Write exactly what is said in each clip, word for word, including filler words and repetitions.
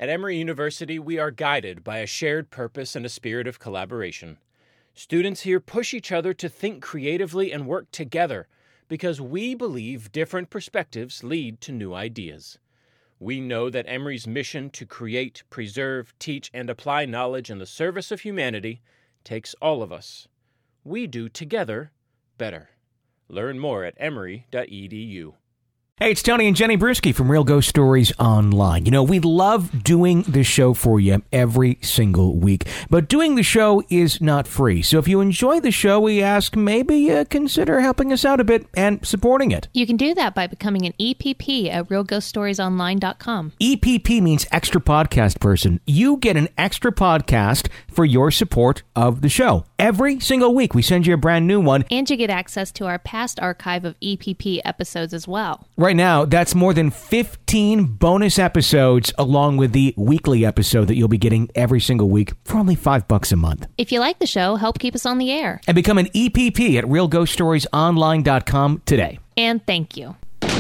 At Emory University, we are guided by a shared purpose and a spirit of collaboration. Students here push each other to think creatively and work together because we believe different perspectives lead to new ideas. We know that Emory's mission to create, preserve, teach, and apply knowledge in the service of humanity takes all of us. We do together better. Learn more at emory dot e d u. Hey, it's Tony and Jenny Bruschi from Real Ghost Stories Online. You know, we love doing this show for you every single week, but doing the show is not free. So if you enjoy the show, we ask maybe uh, consider helping us out a bit and supporting it. You can do that by becoming an E P P at real ghost stories online dot com. E P P means extra podcast person. You get an extra podcast for your support of the show. Every single week, we send you a brand new one. And you get access to our past archive of E P P episodes as well. Right now, that's more than fifteen bonus episodes along with the weekly episode that you'll be getting every single week for only five bucks a month. If you like the show, help keep us on the air. And become an E P P at real ghost stories online dot com today. And thank you.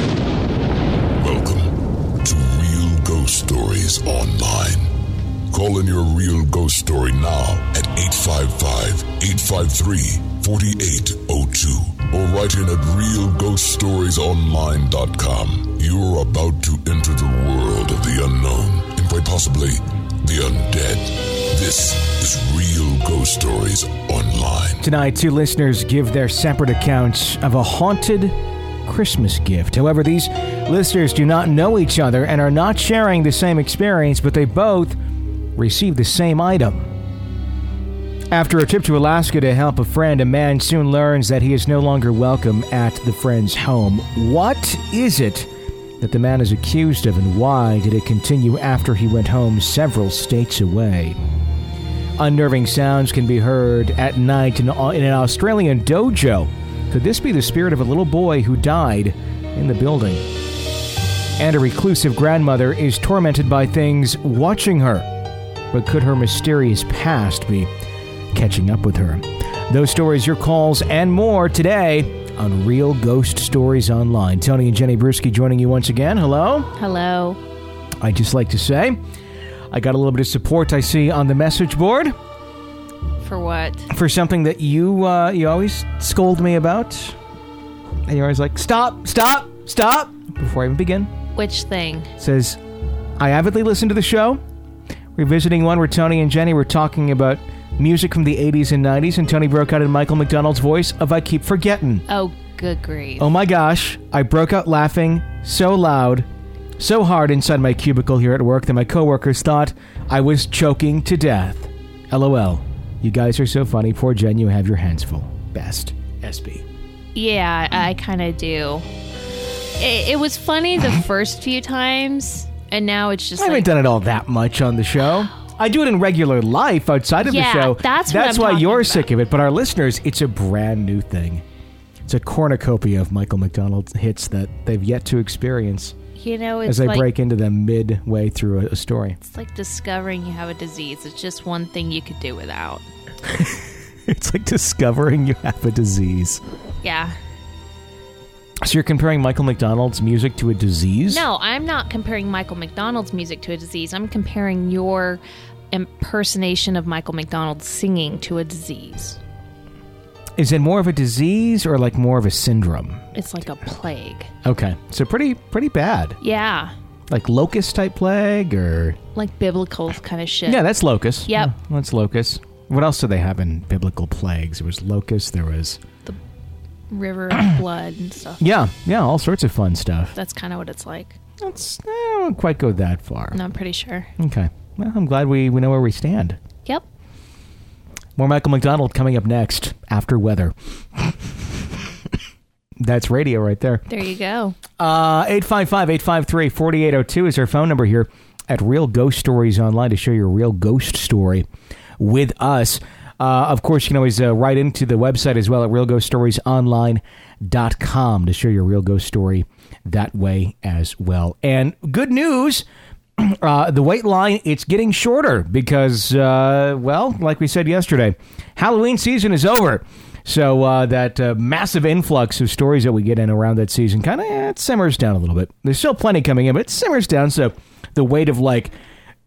Welcome to Real Ghost Stories Online. Call in your real ghost story now at eight five five, eight five three, four eight zero two or write in at real ghost stories online dot com. You're about to enter the world of the unknown and quite possibly the undead. This is Real Ghost Stories Online. Tonight, two listeners give their separate accounts of a haunted Christmas gift. However, these listeners do not know each other and are not sharing the same experience, but they both received the same item. After a trip to Alaska to help a friend, a man soon learns that he is no longer welcome at the friend's home. What is it that the man is accused of, and why did it continue after he went home several states away? Unnerving sounds can be heard at night in, in an Australian dojo. Could this be the spirit of a little boy who died in the building? And a reclusive grandmother is tormented by things watching her. But could her mysterious past be catching up with her? Those stories, your calls, and more today on Real Ghost Stories Online. Tony and Jenny Bruschi joining you once again. Hello. Hello. I'd just like to say, I got a little bit of support I see on the message board. For what? For something that you uh, you always scold me about. And you're always like, stop, stop, stop, before I even begin. Which thing? It says, I avidly listen to the show. Revisiting one where Tony and Jenny were talking about music from the eighties and nineties, and Tony broke out in Michael McDonald's voice of I Keep Forgetting. Oh, good grief. Oh my gosh, I broke out laughing so loud, so hard inside my cubicle here at work that my coworkers thought I was choking to death. LOL. You guys are so funny. Poor Jen, you have your hands full. Best. S B. Yeah, I, I kind of do. It, it was funny the first few times, and now it's just I like... haven't done it all that much on the show. I do it in regular life outside of yeah, the show. that's what That's I'm why talking you're about. sick of it. But our listeners, it's a brand new thing. It's a cornucopia of Michael McDonald's hits that they've yet to experience. You know, it's as I like, break into them midway through a, a story. It's like discovering you have a disease. It's just one thing you could do without. It's like discovering you have a disease. Yeah. So you're comparing Michael McDonald's music to a disease? No, I'm not comparing Michael McDonald's music to a disease. I'm comparing your impersonation of Michael McDonald singing to a disease. Is it more of a disease or like more of a syndrome? It's like a plague. Okay, so pretty pretty bad. Yeah. Like locust type plague or... Like biblical kind of shit. Yeah, that's locust. Yep. Yeah, that's locust. What else do they have in biblical plagues? There was locust, there was... The river of blood and stuff. Yeah, yeah, all sorts of fun stuff. That's kind of what it's like. That's, I don't quite go that far. No, I'm pretty sure. Okay. Well, I'm glad we, we know where we stand. Yep. More Michael McDonald coming up next after weather. That's radio right there. There you go. Uh, eight five five, eight five three, four eight zero two is our phone number here at Real Ghost Stories Online to share your real ghost story with us. Uh, of course, you can always uh, write into the website as well at real ghost stories online dot com to share your real ghost story that way as well. And good news, uh, the wait line, it's getting shorter because, uh, well, like we said yesterday, Halloween season is over. So uh, that uh, massive influx of stories that we get in around that season kind of eh, it simmers down a little bit. There's still plenty coming in, but it simmers down. So the wait of like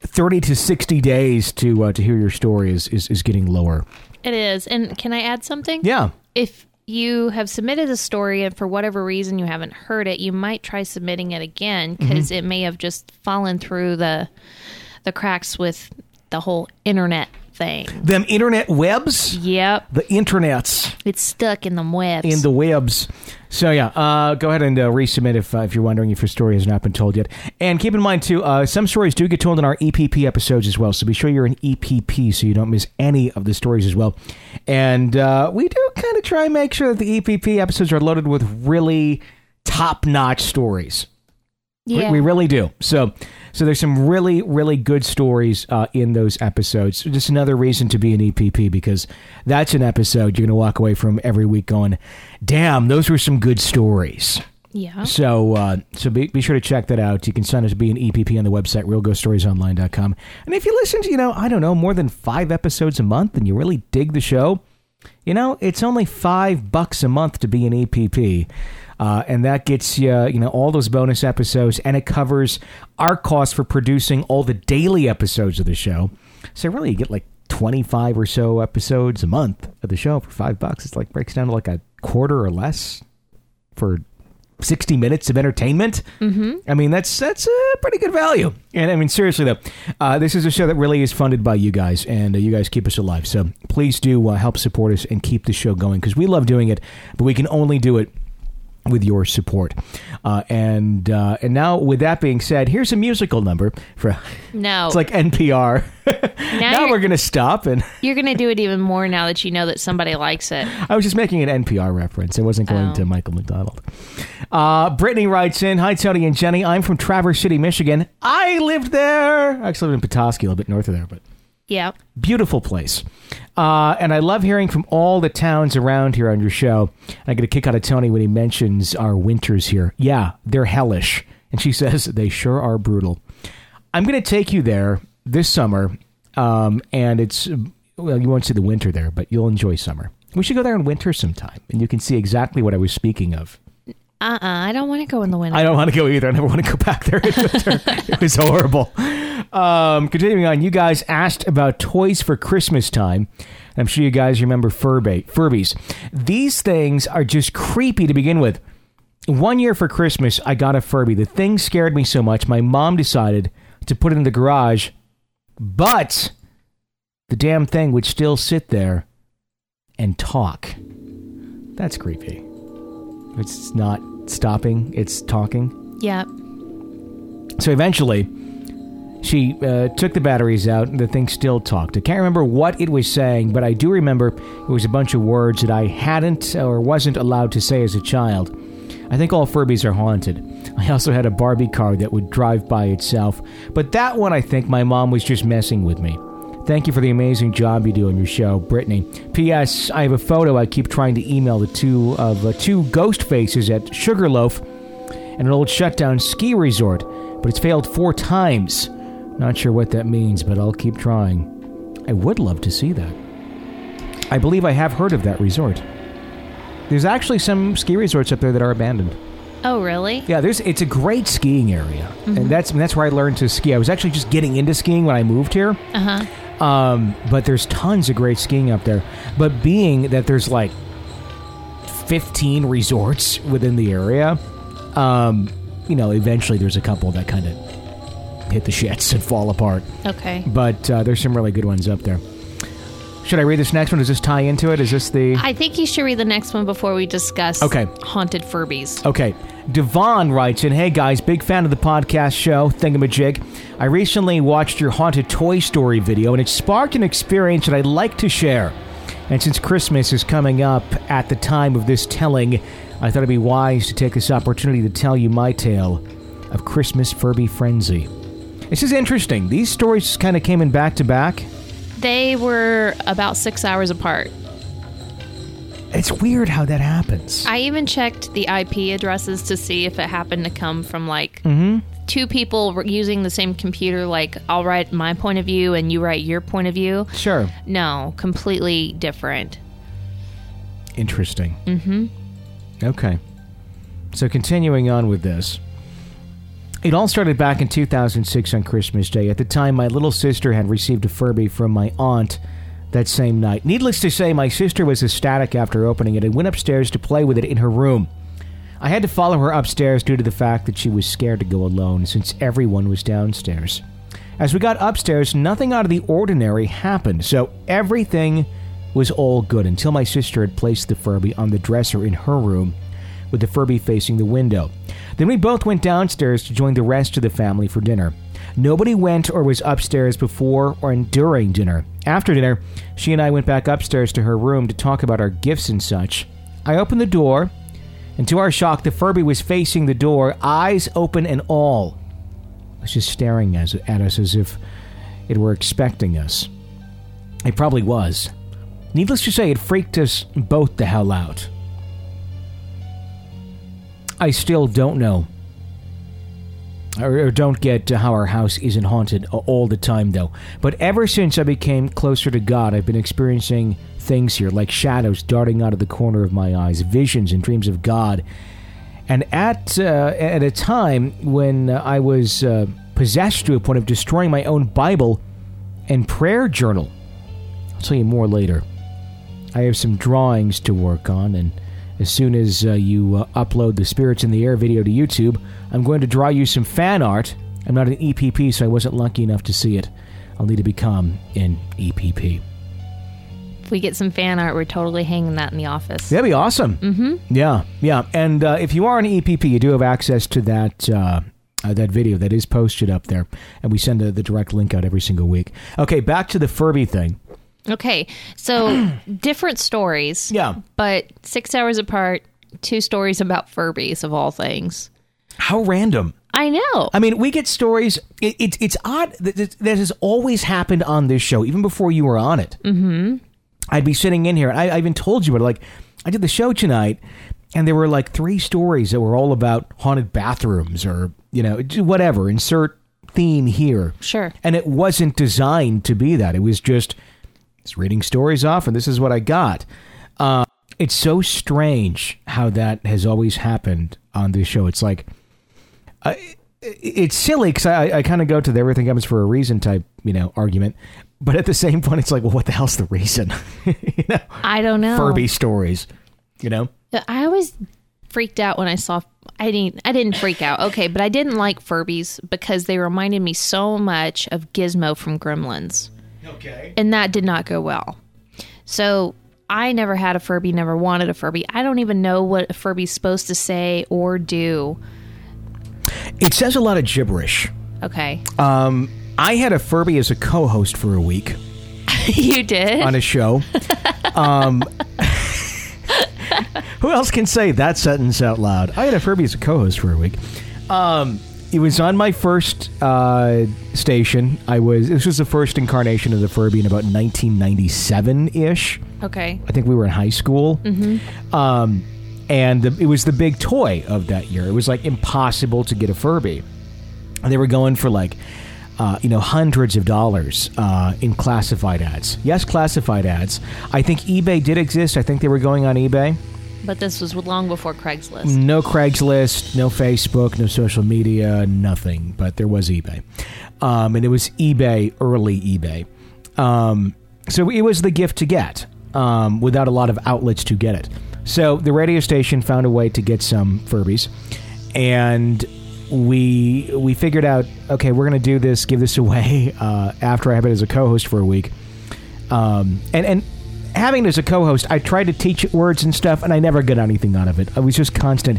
thirty to sixty days to uh, to hear your story is, is, is getting lower. It is. And can I add something? Yeah. If you have submitted a story and for whatever reason you haven't heard it, you might try submitting it again because mm-hmm. it may have just fallen through the the cracks with the whole internet thing. Them internet webs? Yep. The internets. It's stuck in the webs. In the webs. So yeah, uh, go ahead and uh, resubmit if uh, if you're wondering if your story has not been told yet. And keep in mind too, uh, some stories do get told in our E P P episodes as well. So be sure you're an E P P so you don't miss any of the stories as well. And uh, we do kind of try and make sure that the E P P episodes are loaded with really top-notch stories. Yeah. We, we really do. So so there's some really, really good stories uh, in those episodes. Just another reason to be an E P P, because that's an episode you're going to walk away from every week going, damn, those were some good stories. Yeah. So uh, so be, be sure to check that out. You can sign up to be an E P P on the website, real ghost stories online dot com. And if you listen to, you know, I don't know, more than five episodes a month and you really dig the show, you know, it's only five bucks a month to be an E P P. Uh, and that gets you, you know, all those bonus episodes, and it covers our costs for producing all the daily episodes of the show. So really, you get like twenty-five or so episodes a month of the show for five bucks. It's like breaks down to like a quarter or less for sixty minutes of entertainment. Mm-hmm. I mean, that's that's a pretty good value. And I mean, seriously though, uh, this is a show that really is funded by you guys, and uh, you guys keep us alive. So please do uh, help support us and keep the show going, because we love doing it, but we can only do it with your support. Uh, and uh, and now, with that being said, here's a musical number for. No, it's like N P R. Now, now we're gonna stop, and you're gonna do it even more now that you know that somebody likes it. I was just making an N P R reference. I wasn't going oh. to Michael McDonald. Uh, Brittany writes in, "Hi Tony and Jenny. I'm from Traverse City, Michigan. I lived there. I actually lived in Petoskey, a little bit north of there, but." Yeah. Beautiful place. Uh, and I love hearing from all the towns around here on your show. I get a kick out of Tony when he mentions our winters here. Yeah, they're hellish. And she says, they sure are brutal. I'm going to take you there this summer. Um, and it's, well, you won't see the winter there, but you'll enjoy summer. We should go there in winter sometime. And you can see exactly what I was speaking of. Uh-uh, I don't want to go in the winter. I don't want to go either. I never want to go back there in winter. It was horrible. Um, continuing on, you guys asked about toys for Christmas time. I'm sure you guys remember Furby, Furbies. These things are just creepy to begin with. One year for Christmas, I got a Furby. The thing scared me so much, my mom decided to put it in the garage, but the damn thing would still sit there and talk. That's creepy. It's not stopping, it's talking. Yeah. So eventually, she uh, took the batteries out, and the thing still talked. I can't remember what it was saying, but I do remember it was a bunch of words that I hadn't or wasn't allowed to say as a child. I think all Furbies are haunted. I also had a Barbie car that would drive by itself, but that one, I think my mom was just messing with me. Thank you for the amazing job you do on your show, Brittany. P S. I have a photo I keep trying to email the two of uh, two ghost faces at Sugarloaf and an old shutdown ski resort, but it's failed four times. Not sure what that means, but I'll keep trying. I would love to see that. I believe I have heard of that resort. There's actually some ski resorts up there that are abandoned. Oh, really? Yeah, there's. It's a great skiing area, mm-hmm. and that's that's where I learned to ski. I was actually just getting into skiing when I moved here. Uh-huh. Um, but there's tons of great skiing up there. But being that there's like fifteen resorts within the area, um, you know, eventually there's a couple that kind of hit the shits and fall apart. Okay. But uh, there's some really good ones up there. Should I read this next one? Does this tie into it? Is this the... I think you should read the next one before we discuss okay. haunted Furbies. Okay. Devon writes in, "Hey guys, big fan of the podcast show, Thingamajig. I recently watched your Haunted Toy Story video, and it sparked an experience that I'd like to share. And since Christmas is coming up at the time of this telling, I thought it'd be wise to take this opportunity to tell you my tale of Christmas Furby frenzy." This is interesting. These stories kind of came in back to back. They were about six hours apart. It's weird how that happens. I even checked the I P addresses to see if it happened to come from, like, mm-hmm. two people using the same computer. Like, I'll write my point of view and you write your point of view. Sure. No, completely different. Interesting. Mm-hmm. Okay. So continuing on with this. It all started back in two thousand six on Christmas Day. At the time, my little sister had received a Furby from my aunt that same night. Needless to say, my sister was ecstatic after opening it and went upstairs to play with it in her room. I had to follow her upstairs due to the fact that she was scared to go alone since everyone was downstairs. As we got upstairs, nothing out of the ordinary happened, so everything was all good until my sister had placed the Furby on the dresser in her room with the Furby facing the window. Then we both went downstairs to join the rest of the family for dinner. Nobody went or was upstairs before or during dinner. After dinner, she and I went back upstairs to her room to talk about our gifts and such. I opened the door, and to our shock, the Furby was facing the door, eyes open and all. It was just staring at us as if it were expecting us. It probably was. Needless to say, it freaked us both the hell out. I still don't know, or, or don't get how our house isn't haunted all the time, though. But ever since I became closer to God, I've been experiencing things here, like shadows darting out of the corner of my eyes, visions and dreams of God. And at uh, at a time when uh, I was uh, possessed to a point of destroying my own Bible and prayer journal. I'll tell you more later. I have some drawings to work on, and as soon as uh, you uh, upload the Spirits in the Air video to YouTube, I'm going to draw you some fan art. I'm not an E P P, so I wasn't lucky enough to see it. I'll need to become an E P P. If we get some fan art, we're totally hanging that in the office. That'd be awesome. Mm-hmm. Yeah, yeah. And uh, if you are an E P P, you do have access to that uh, uh, that video that is posted up there, and we send uh, the direct link out every single week. Okay, back to the Furby thing. Okay, so different stories. Yeah. But six hours apart, two stories about Furbies, of all things. How random. I know. I mean, we get stories. It, it, it's odd that that has always happened on this show, even before you were on it. Mm-hmm. I'd be sitting in here, and I, I even told you, but like, I did the show tonight, and there were like three stories that were all about haunted bathrooms or, you know, whatever, insert theme here. Sure. And it wasn't designed to be that. It was just, it's reading stories off, and this is what I got. Uh, it's so strange how that has always happened on this show. It's like, uh, it's silly because I, I kind of go to the everything happens for a reason type, you know, argument. But at the same point, it's like, well, what the hell's the reason? you know? I don't know. Furby stories, you know? I always freaked out when I saw, I didn't, I didn't freak out. Okay. But I didn't like Furbies because they reminded me so much of Gizmo from Gremlins. Okay. And that did not go well. So I never had a Furby, never wanted a Furby. I don't even know what a Furby's supposed to say or do. It says a lot of gibberish. Okay. Um, I had a Furby as a co-host for a week. You did? On a show. um, who else can say that sentence out loud? I had a Furby as a co-host for a week. Um, it was on my first uh, station. I was. This was the first incarnation of the Furby in about nineteen ninety-seven-ish. Okay. I think we were in high school. Mm-hmm. Um, and the, it was the big toy of that year. It was like impossible to get a Furby. And they were going for like, uh, you know, hundreds of dollars uh, in classified ads. Yes, classified ads. I think eBay did exist. I think they were going on eBay. But this was long before Craigslist. No Craigslist, no Facebook, no social media, nothing. But there was eBay. Um, and it was eBay, early eBay. Um, so it was the gift to get um, without a lot of outlets to get it. So the radio station found a way to get some Furbies. And we we figured out, okay, we're going to do this, give this away uh, after I have it as a co-host for a week. Um, and, and having it as a co-host, I tried to teach it words and stuff, and I never got anything out of it. I was just constant.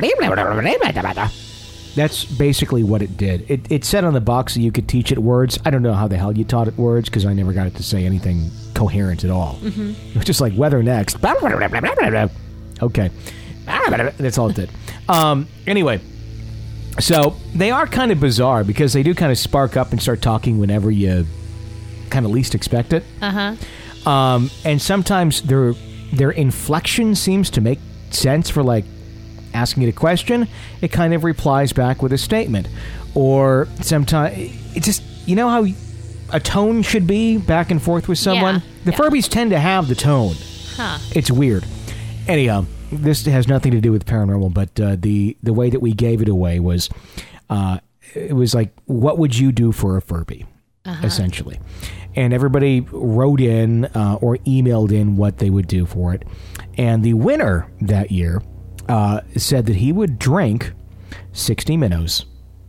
That's basically what it did. It, it said on the box that you could teach it words. I don't know how the hell you taught it words, because I never got it to say anything coherent at all. Mm-hmm. It was just like, weather next. Okay. That's all it did. Um, anyway. So they are kind of bizarre because they do kind of spark up and start talking whenever you kind of least expect it. Uh-huh. Um, and sometimes their their inflection seems to make sense for like asking it a question. It kind of replies back with a statement. Or sometimes it just, you know how a tone should be back and forth with someone? Yeah. The yeah. Furbies tend to have the tone. Huh. It's weird. Anyhow. This has nothing to do with paranormal, but uh, the the way that we gave it away was uh, it was like, what would you do for a Furby, uh-huh. essentially? And everybody wrote in uh, or emailed in what they would do for it. And the winner that year uh, said that he would drink sixty minnows.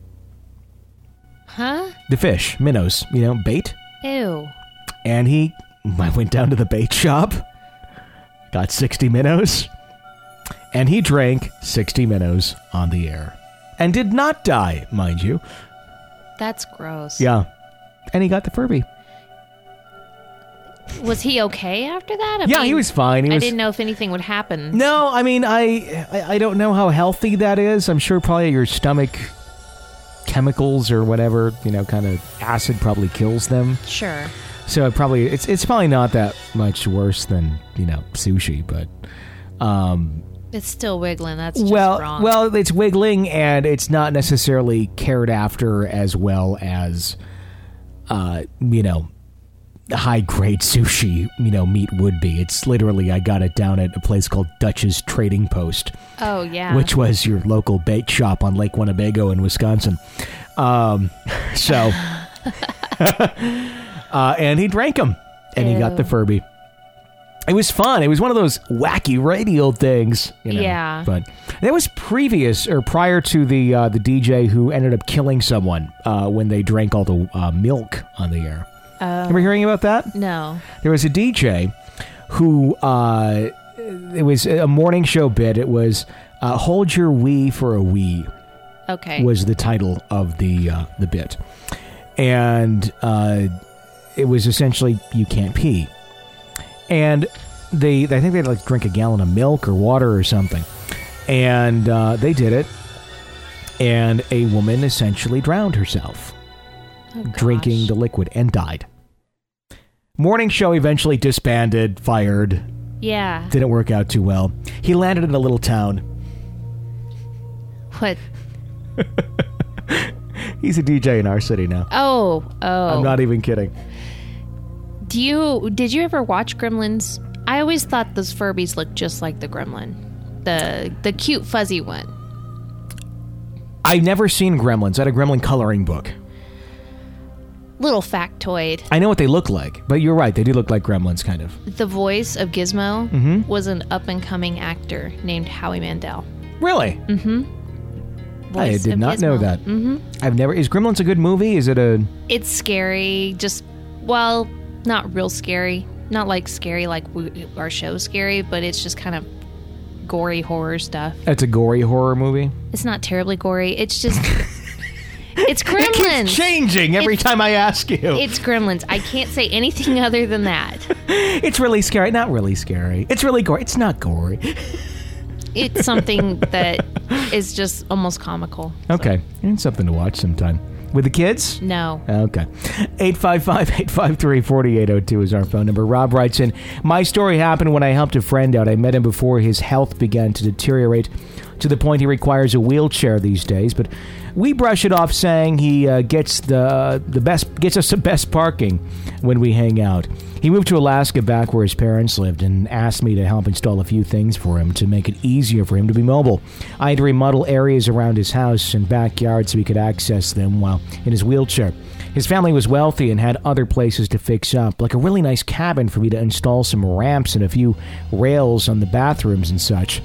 Huh? The fish, minnows, you know, bait. Ew. And he I went down to the bait shop, got sixty minnows, and he drank sixty minnows on the air. And did not die, mind you. That's gross. Yeah. And he got the Furby. Was he okay after that? I yeah, mean, he was fine. He I was... didn't know if anything would happen. No, I mean, I, I I don't know how healthy that is. I'm sure probably your stomach chemicals or whatever, you know, kind of acid probably kills them. Sure. So it probably it's it's probably not that much worse than, you know, sushi, but um it's still wiggling. That's just well, wrong. Well, it's wiggling and it's not necessarily cared after as well as uh, you know, high-grade sushi, you know, meat would be. It's literally, I got it down at a place called Dutch's Trading Post. Oh, yeah. Which was your local bait shop on Lake Winnebago in Wisconsin. Um, so, uh, and he drank them, and Ew. he got the Furby. It was fun. It was one of those wacky radio things, you know. Yeah. But that was previous or prior to the uh, the D J who ended up killing someone uh, when they drank all the uh, milk on the air. Oh. Remember hearing about that? No. There was a D J who, uh, it was a morning show bit. It was uh, Hold Your Wee for a Wee. Okay. Was the title of the uh, the bit. And uh, it was essentially, you can't pee. And they, I think they'd like drink a gallon of milk or water or something. And uh, they did it. And a woman essentially drowned herself. Oh, drinking the liquid and died. Morning show eventually disbanded, fired. Yeah. Didn't work out too well. He landed in a little town. What? He's a D J in our city now. Oh, oh. I'm not even kidding. Do you, did you ever watch Gremlins? I always thought those Furbies looked just like the Gremlin. The, the cute fuzzy one. I've never seen Gremlins. I had a Gremlin coloring book. Little factoid. I know what they look like, but you're right. They do look like Gremlins, kind of. The voice of Gizmo mm-hmm. was an up-and-coming actor named Howie Mandel. Really? Mm-hmm. I did not Gizmo. know that. Mm-hmm. I've never... Is Gremlins a good movie? Is it a... It's scary. Just, well, not real scary. Not like scary like we, our show's scary, but it's just kind of gory horror stuff. It's a gory horror movie? It's not terribly gory. It's just... It's Gremlins. It keeps changing every it's, time I ask you. It's Gremlins. I can't say anything other than that. It's really scary. Not really scary. It's really gory. It's not gory. It's something that is just almost comical. Okay. So. And something to watch sometime. With the kids? No. Okay. eight five five, eight five three, four eight zero two is our phone number. Rob writes in, my story happened when I helped a friend out. I met him before his health began to deteriorate to the point he requires a wheelchair these days, but we brush it off saying he uh, gets the the best gets us the best parking when we hang out. He moved to Alaska back where his parents lived and asked me to help install a few things for him to make it easier for him to be mobile. I had to remodel areas around his house and backyard so he could access them while in his wheelchair. His family was wealthy and had other places to fix up, like a really nice cabin for me to install some ramps and a few rails on the bathrooms and such.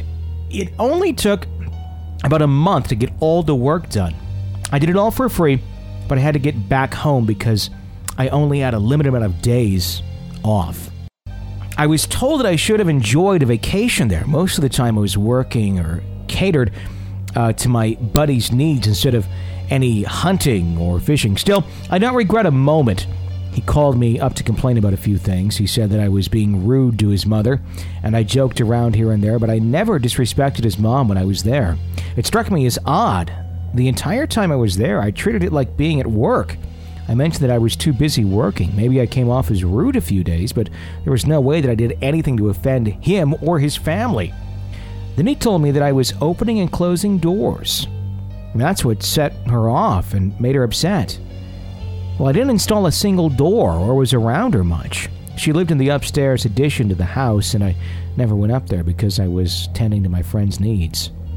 It only took about a month to get all the work done. I did it all for free, but I had to get back home because I only had a limited amount of days off. I was told that I should have enjoyed a vacation there. Most of the time I was working or catered uh, to my buddy's needs instead of any hunting or fishing. Still, I don't regret a moment. He called me up to complain about a few things. He said that I was being rude to his mother, and I joked around here and there, but I never disrespected his mom when I was there. It struck me as odd. The entire time I was there, I treated it like being at work. I mentioned that I was too busy working. Maybe I came off as rude a few days, but there was no way that I did anything to offend him or his family. Then he told me that I was opening and closing doors. And that's what set her off and made her upset. Well, I didn't install a single door or was around her much. She lived in the upstairs addition to the house, and I never went up there because I was tending to my friend's needs.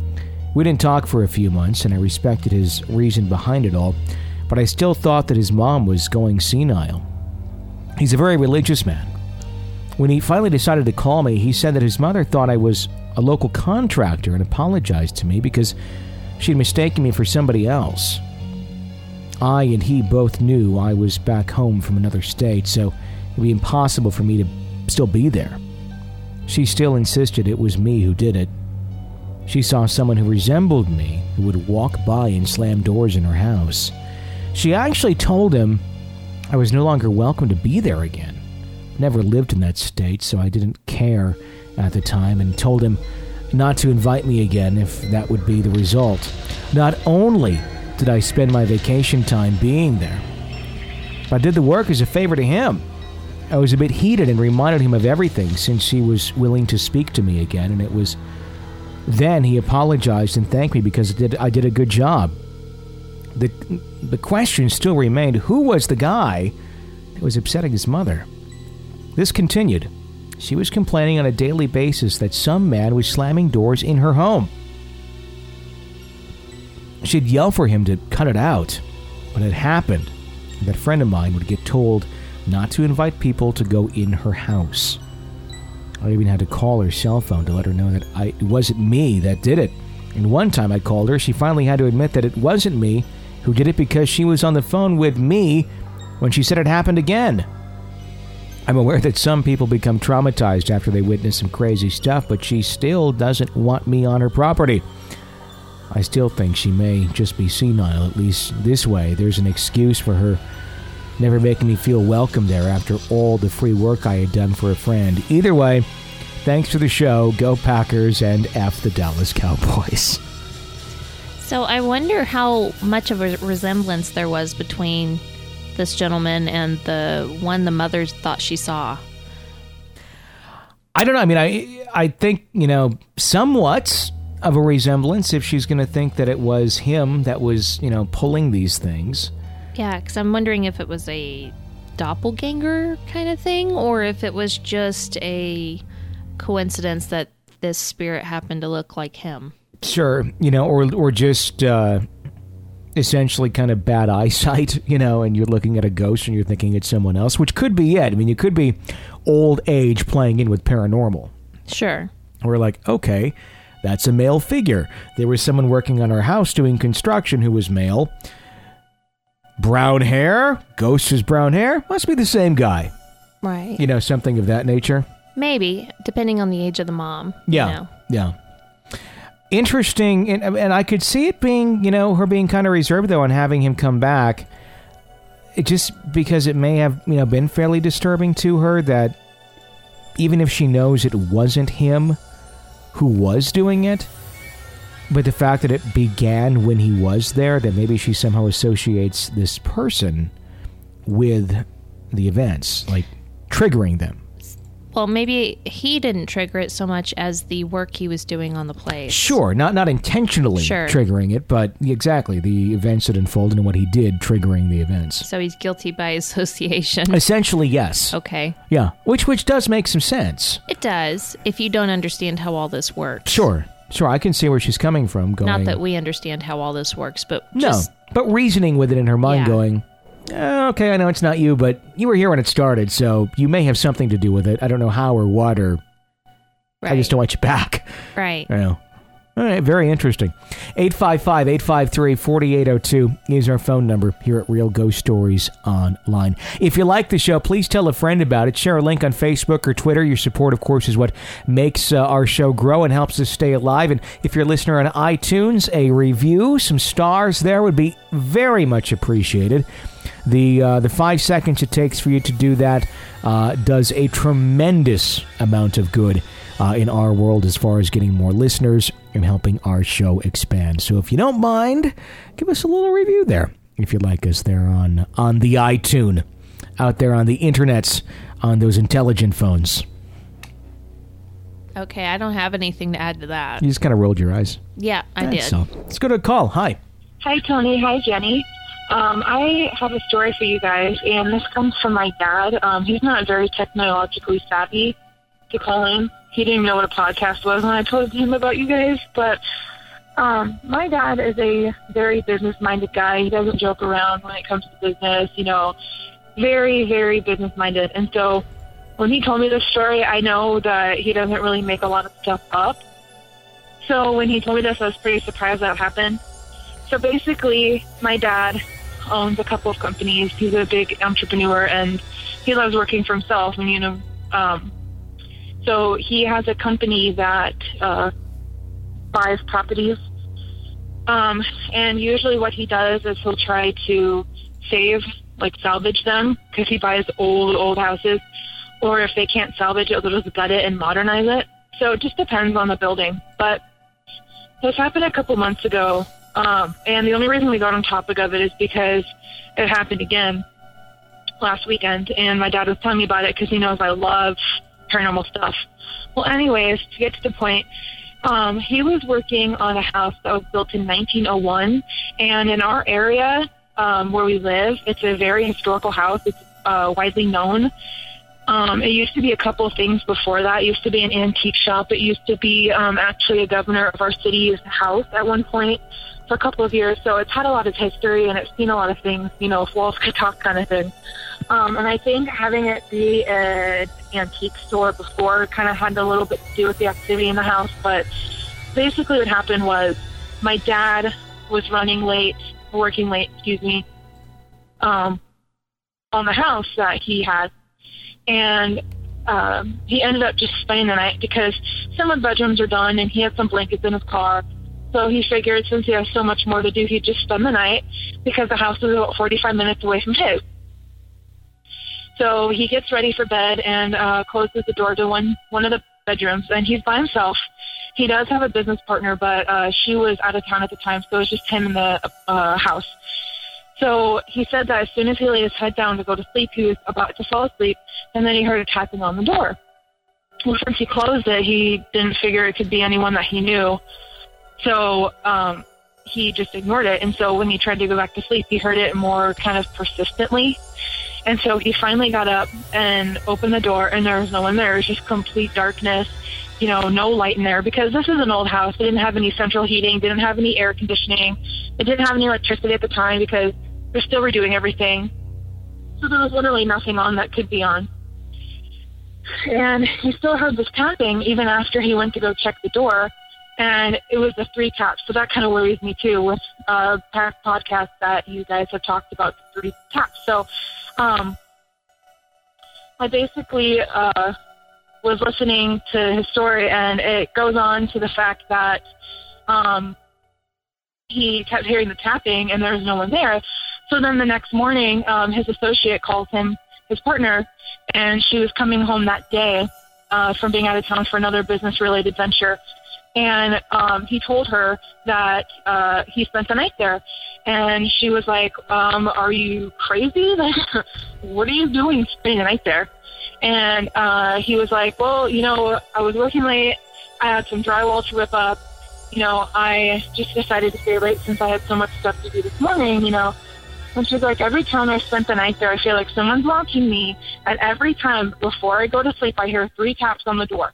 We didn't talk for a few months, and I respected his reason behind it all, but I still thought that his mom was going senile. He's a very religious man. When he finally decided to call me, he said that his mother thought I was a local contractor and apologized to me because she'd mistaken me for somebody else. I and he both knew I was back home from another state, so it would be impossible for me to still be there. She still insisted it was me who did it. She saw someone who resembled me who would walk by and slam doors in her house. She actually told him I was no longer welcome to be there again. Never lived in that state, so I didn't care at the time, and told him not to invite me again if that would be the result. Not only did I spend my vacation time being there, but I did the work as a favor to him. I was a bit heated and reminded him of everything since he was willing to speak to me again, and it was then he apologized and thanked me because I did, I did a good job. The, the question still remained, who was the guy that was upsetting his mother? This continued. She was complaining on a daily basis that some man was slamming doors in her home. She'd yell for him to cut it out, but it happened. That friend of mine would get told not to invite people to go in her house. I even had to call her cell phone to let her know that I, it wasn't me that did it. And one time I called her, she finally had to admit that it wasn't me who did it because she was on the phone with me when she said it happened again. I'm aware that some people become traumatized after they witness some crazy stuff, but she still doesn't want me on her property. I still think she may just be senile, at least this way. There's an excuse for her never making me feel welcome there after all the free work I had done for a friend. Either way, thanks for the show. Go Packers and F the Dallas Cowboys. So I wonder how much of a resemblance there was between this gentleman and the one the mother thought she saw. I don't know. I mean, I I think, you know, somewhat of a resemblance if she's going to think that it was him that was, you know, pulling these things. Yeah, because I'm wondering if it was a doppelganger kind of thing, or if it was just a coincidence that this spirit happened to look like him. Sure, you know, or or just uh, essentially kind of bad eyesight, you know, and you're looking at a ghost and you're thinking it's someone else, which could be it. I mean, it could be old age playing in with paranormal. Sure. We're like, okay, that's a male figure. There was someone working on our house doing construction who was male. Brown hair, ghost is brown hair, must be the same guy. Right. You know, something of that nature. Maybe, depending on the age of the mom. Yeah, you know. yeah. Interesting, and, and I could see it being, you know, her being kind of reserved, though, on having him come back. It just because it may have, you know, been fairly disturbing to her that even if she knows it wasn't him who was doing it, but the fact that it began when he was there, that maybe she somehow associates this person with the events, like triggering them. Well, maybe he didn't trigger it so much as the work he was doing on the place. Sure, not not intentionally sure. triggering it, but exactly, the events that unfolded and what he did triggering the events. So he's guilty by association. Essentially, yes. Okay. Yeah, which which does make some sense. It does, if you don't understand how all this works. Sure. Sure, I can see where she's coming from. Going, not that we understand how all this works, but no, just, but reasoning with it in her mind, yeah. going, eh, okay, I know it's not you, but you were here when it started, so you may have something to do with it. I don't know how or what, or right. I just don't want you back. Right. I know. All right, very interesting. eight five five, eight five three, four eight zero two is our phone number here at Real Ghost Stories Online. If you like the show, please tell a friend about it. Share a link on Facebook or Twitter. Your support, of course, is what makes uh, our show grow and helps us stay alive. And if you're a listener on iTunes, a review, some stars there would be very much appreciated. The uh, the five seconds it takes for you to do that uh, does a tremendous amount of good uh, in our world as far as getting more listeners and helping our show expand. So if you don't mind, give us a little review there if you like us there on, on the iTunes, out there on the internets, on those intelligent phones. Okay, I don't have anything to add to that. You just kind of rolled your eyes. Yeah, I That's did. So. Let's go to a call. Hi. Hi, Tony. Hi, Jenny. Um, I have a story for you guys, and this comes from my dad. Um, he's not very technologically savvy to call in. He didn't even know what a podcast was when I told him about you guys. But Um, my dad is a very business-minded guy. He doesn't joke around when it comes to business, you know, very, very business-minded. And so when he told me this story, I know that he doesn't really make a lot of stuff up. So when he told me this, I was pretty surprised that happened. So basically, my dad owns a couple of companies. He's a big entrepreneur, and he loves working for himself. And, you know, um, so he has a company that uh, buys properties. Um, and usually what he does is he'll try to save, like salvage them, because he buys old, old houses. Or if they can't salvage it, they'll just gut it and modernize it. So it just depends on the building. But this happened a couple months ago. Um, and the only reason we got on topic of it is because it happened again last weekend. And my dad was telling me about it because he knows I love paranormal stuff. Well, anyways, to get to the point, um, he was working on a house that was built in nineteen oh one. And in our area um, where we live, it's a very historical house. It's uh, widely known. Um, it used to be a couple of things before that. It used to be an antique shop. It used to be um, actually a governor of our city's house at one point for a couple of years. So it's had a lot of history, and it's seen a lot of things, you know, if walls could talk kind of thing. Um, and I think having it be an antique store before kind of had a little bit to do with the activity in the house. But basically what happened was my dad was running late, working late, excuse me, um, on the house that he had. And um, he ended up just spending the night because some of the bedrooms are done, and he had some blankets in his car. So he figured since he has so much more to do, he'd just spend the night because the house is about forty-five minutes away from his. So he gets ready for bed and uh, closes the door to one, one of the bedrooms, and he's by himself. He does have a business partner, but uh, she was out of town at the time, so it was just him in the uh, house. So he said that as soon as he laid his head down to go to sleep, he was about to fall asleep, and then he heard a tapping on the door. Well, since he closed it, he didn't figure it could be anyone that he knew. So um, he just ignored it. And so when he tried to go back to sleep, he heard it more kind of persistently. And so he finally got up and opened the door, and there was no one there. It was just complete darkness, you know, no light in there, because this is an old house. It didn't have any central heating, didn't have any air conditioning. It didn't have any electricity at the time because they're still redoing everything. So there was literally nothing on that could be on. And he still heard this tapping even after he went to go check the door. And it was the three taps. So that kind of worries me too with uh, past podcasts that you guys have talked about the three taps. So um, I basically uh, was listening to his story, and it goes on to the fact that um, he kept hearing the tapping and there was no one there. So then the next morning, um, his associate calls him, his partner, and she was coming home that day uh, from being out of town for another business-related venture. And um, he told her that uh, he spent the night there. And she was like, um, are you crazy? What are you doing spending the night there? And uh, he was like, well, you know, I was working late. I had some drywall to rip up. You know, I just decided to stay late since I had so much stuff to do this morning, you know. And she's like, every time I spent the night there, I feel like someone's watching me. And every time before I go to sleep, I hear three taps on the door.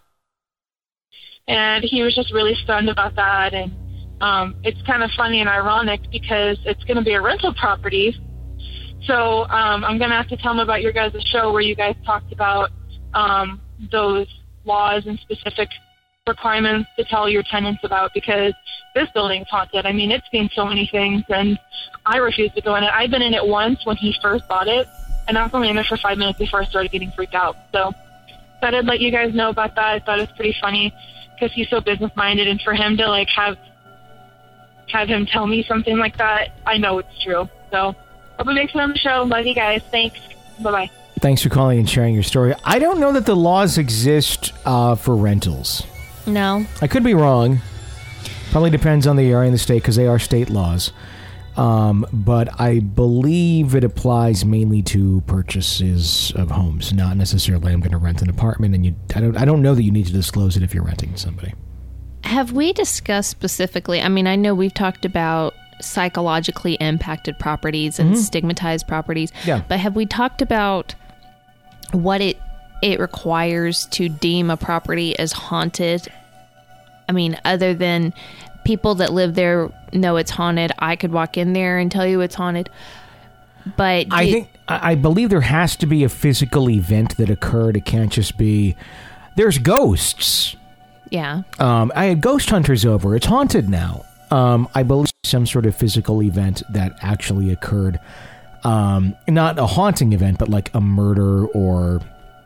And he was just really stunned about that. And um, it's kind of funny and ironic because it's going to be a rental property. So um, I'm going to have to tell him about your guys' show where you guys talked about um, those laws and specific requirements to tell your tenants about, because this building's haunted. I mean, it's seen so many things, and I refuse to go in it. I've been in it once when he first bought it, and I was only in there for five minutes before I started getting freaked out. So thought I'd let you guys know about that. I thought it was pretty funny because he's so business-minded, and for him to, like, have have him tell me something like that, I know it's true. So hope it makes it on the show. Love you guys. Thanks. Bye-bye. Thanks for calling and sharing your story. I don't know that the laws exist uh, for rentals. No. I could be wrong. Probably depends on the area and the state because they are state laws. Um, but I believe it applies mainly to purchases of homes, not necessarily I'm going to rent an apartment, and you. I don't. I don't know that you need to disclose it if you're renting to somebody. Have we discussed specifically? I mean, I know we've talked about psychologically impacted properties and mm-hmm. stigmatized properties. Yeah. But have we talked about what it it requires to deem a property as haunted? I mean, other than people that live there know it's haunted. I could walk in there and tell you it's haunted. But I it, think I believe there has to be a physical event that occurred. It can't just be. There's ghosts. Yeah. Um, I had ghost hunters over. It's haunted now. Um, I believe some sort of physical event that actually occurred. Um, not a haunting event, but like a murder or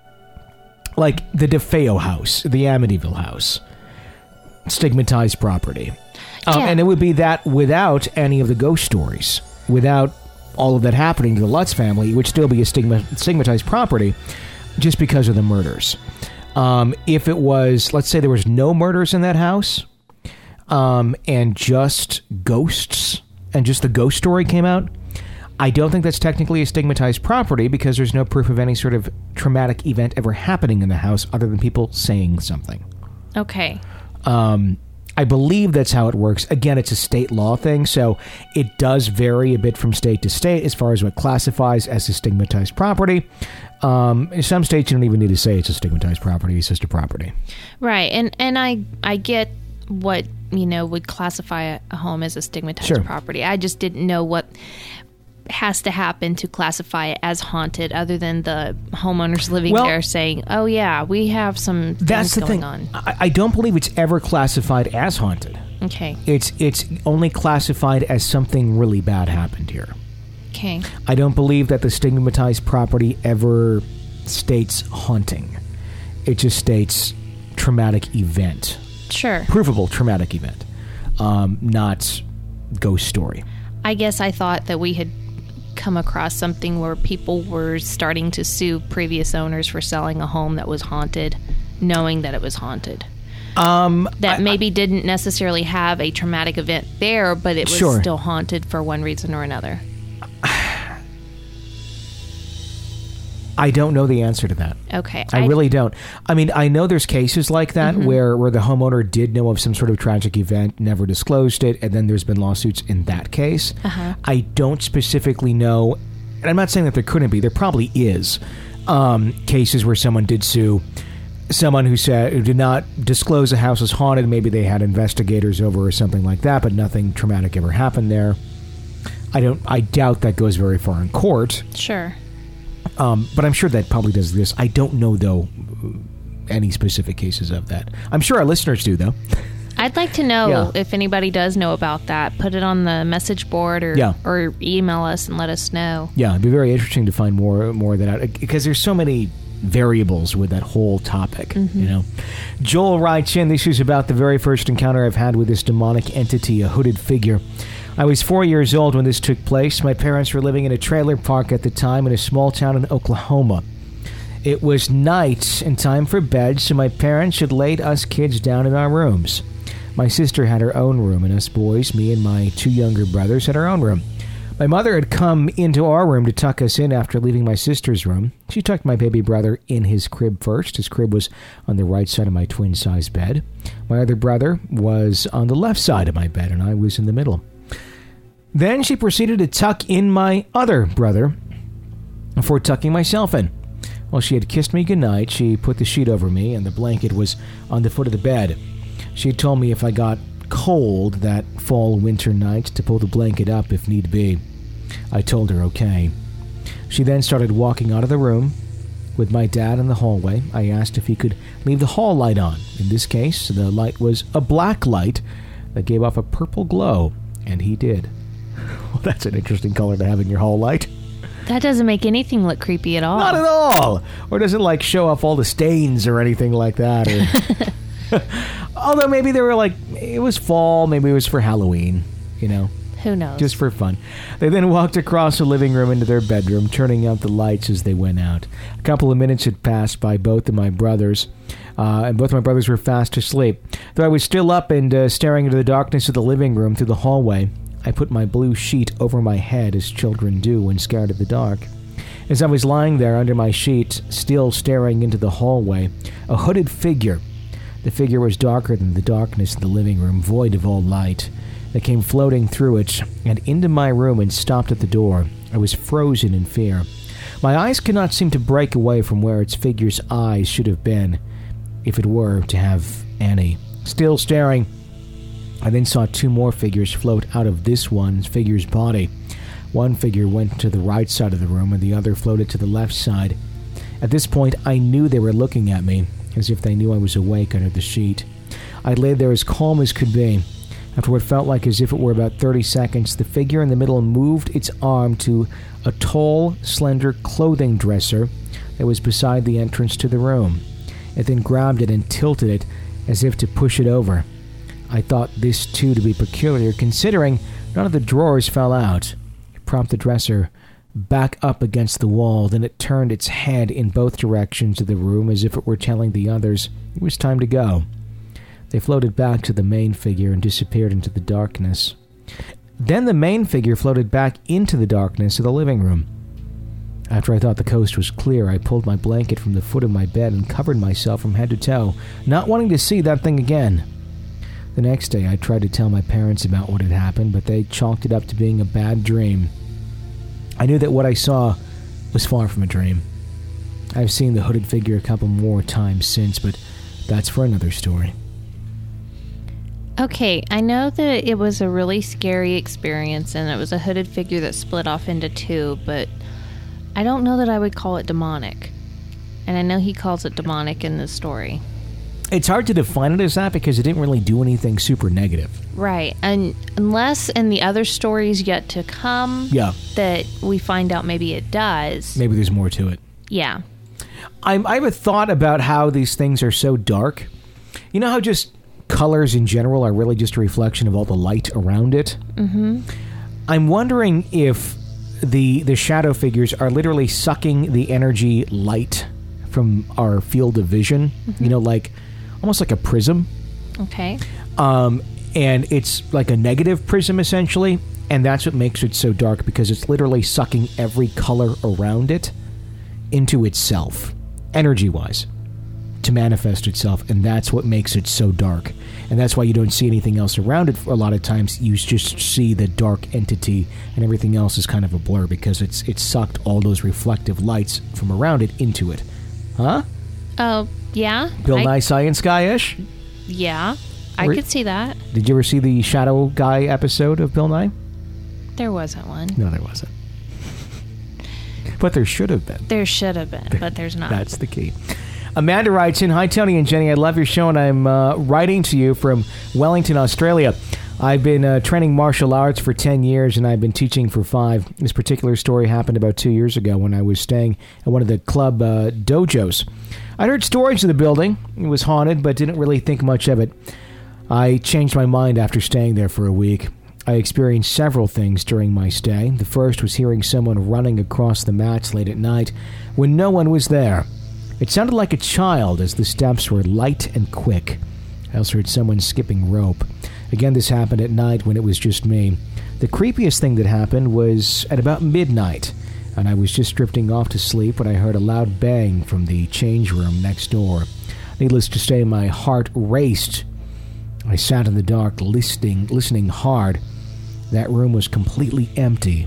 like the DeFeo house, the Amityville house, stigmatized property. Um, Yeah. And it would be that without any of the ghost stories, without all of that happening to the Lutz family, it would still be a stigma, stigmatized property just because of the murders. Um, if it was, let's say there was no murders in that house, um, and just ghosts, and just the ghost story came out, I don't think that's technically a stigmatized property because there's no proof of any sort of traumatic event ever happening in the house other than people saying something. Okay. Um, I believe that's how it works. Again, it's a state law thing, so it does vary a bit from state to state as far as what classifies as a stigmatized property. Um, in some states, you don't even need to say it's a stigmatized property. It's just a property. Right. And and I I get what, you know, would classify a, a home as a stigmatized Sure. property. I just didn't know what has to happen to classify it as haunted other than the homeowners living Well, there saying, oh yeah, we have some things That's the going thing. on. I, I don't believe it's ever classified as haunted. Okay. It's it's only classified as something really bad happened here. Okay. I don't believe that the stigmatized property ever states haunting. It just states traumatic event. Sure. Provable traumatic event. Um, not ghost story. I guess I thought that we had come across something where people were starting to sue previous owners for selling a home that was haunted, knowing that it was haunted. Um, That I- maybe didn't necessarily have a traumatic event there, but it was Sure. still haunted for one reason or another. I don't know the answer to that. Okay. I really don't. I mean, I know there's cases like that Mm-hmm. where, where the homeowner did know of some sort of tragic event, never disclosed it, and then there's been lawsuits in that case. Uh-huh. I don't specifically know, and I'm not saying that there couldn't be, there probably is, um, cases where someone did sue someone who said who did not disclose the house was haunted. Maybe they had investigators over or something like that, but nothing traumatic ever happened there. I don't. I doubt that goes very far in court. Sure. Um, but I'm sure that probably does this. I don't know, though, any specific cases of that. I'm sure our listeners do, though. I'd like to know Yeah. if anybody does know about that. Put it on the message board or Yeah. or email us and let us know. Yeah, it'd be very interesting to find more more of that out, because there's so many variables with that whole topic, you know. Joel writes in, this is about the very first encounter I've had with this demonic entity, a hooded figure. I was four years old when this took place. My parents were living in a trailer park at the time in a small town in Oklahoma. It was night and time for bed, so my parents had laid us kids down in our rooms. My sister had her own room, and us boys, me and my two younger brothers, had our own room. My mother had come into our room to tuck us in after leaving my sister's room. She tucked my baby brother in his crib first. His crib was on the right side of my twin-size bed. My other brother was on the left side of my bed, and I was in the middle. Then she proceeded to tuck in my other brother before tucking myself in. While she had kissed me goodnight, she put the sheet over me, and the blanket was on the foot of the bed. She had told me if I got cold that fall winter night to pull the blanket up if need be. I told her okay. She then started walking out of the room with my dad in the hallway. I asked if he could leave the hall light on. In this case, the light was a black light that gave off a purple glow, and he did. Well, that's an interesting color to have in your hall light. That doesn't make anything look creepy at all. Not at all. Or does it like show off all the stains or anything like that? Or although maybe they were like, it was fall, maybe it was for Halloween, you know, Who knows? just for fun. They then walked across the living room into their bedroom, turning out the lights as they went out. A couple of minutes had passed by both of my brothers, uh, and both my brothers were fast asleep. Though I was still up and uh, staring into the darkness of the living room through the hallway, I put my blue sheet over my head as children do when scared of the dark. As I was lying there under my sheet, still staring into the hallway, a hooded figure, the figure was darker than the darkness in the living room, void of all light, that came floating through it and into my room and stopped at the door. I was frozen in fear. My eyes could not seem to break away from where its figure's eyes should have been, if it were to have any. Still staring I then saw two more figures float out of this one figure's body. One figure went to the right side of the room and the other floated to the left side. At this point, I knew they were looking at me, as if they knew I was awake under the sheet. I lay there as calm as could be. After what felt like as if it were about thirty seconds, the figure in the middle moved its arm to a tall, slender clothing dresser that was beside the entrance to the room. It then grabbed it and tilted it as if to push it over. I thought this too to be peculiar, considering none of the drawers fell out. It propped the dresser back up against the wall, then it turned its head in both directions of the room as if it were telling the others it was time to go. They floated back to the main figure and disappeared into the darkness. Then the main figure floated back into the darkness of the living room. After I thought the coast was clear, I pulled my blanket from the foot of my bed and covered myself from head to toe, not wanting to see that thing again. The next day, I tried to tell my parents about what had happened, but they chalked it up to being a bad dream. I knew that what I saw was far from a dream. I've seen the hooded figure a couple more times since, but that's for another story. Okay, I know that it was a really scary experience and it was a hooded figure that split off into two, but I don't know that I would call it demonic. And I know he calls it demonic in this story. It's hard to define it as that because it didn't really do anything super negative. Right, and unless in the other stories yet to come yeah. that we find out maybe it does. Maybe there's more to it. Yeah. I'm, I have a thought about how these things are so dark. You know how just colors in general are really just a reflection of all the light around it? Mm-hmm. I'm wondering if the the shadow figures are literally sucking the energy light from our field of vision. Mm-hmm. You know, like almost like a prism. Okay. Um, and it's like a negative prism, essentially. And that's what makes it so dark, because it's literally sucking every color around it into itself, energy-wise, to manifest itself. And that's what makes it so dark. And that's why you don't see anything else around it. A lot of times you just see the dark entity and everything else is kind of a blur, because it's it's sucked all those reflective lights from around it into it. Huh? Oh, yeah. Bill I, Nye Science Guy-ish? Yeah, I Or- could see that. Did you ever see the Shadow Guy episode of Bill Nye? There wasn't one. No, there wasn't. But there should have been. There should have been, but there's not. That's the key. Amanda writes in, "Hi, Tony and Jenny. I love your show, and I'm uh, writing to you from Wellington, Australia. I've been uh, training martial arts for ten years, and I've been teaching for five. This particular story happened about two years ago when I was staying at one of the club uh, dojos. I heard stories of the building. It was haunted, but didn't really think much of it. I changed my mind after staying there for a week. I experienced several things during my stay. The first was hearing someone running across the mats late at night when no one was there. It sounded like a child, as the steps were light and quick. I also heard someone skipping rope. Again, this happened at night when it was just me. The creepiest thing that happened was at about midnight, and I was just drifting off to sleep when I heard a loud bang from the change room next door. Needless to say, my heart raced. I sat in the dark, listening, listening hard. That room was completely empty.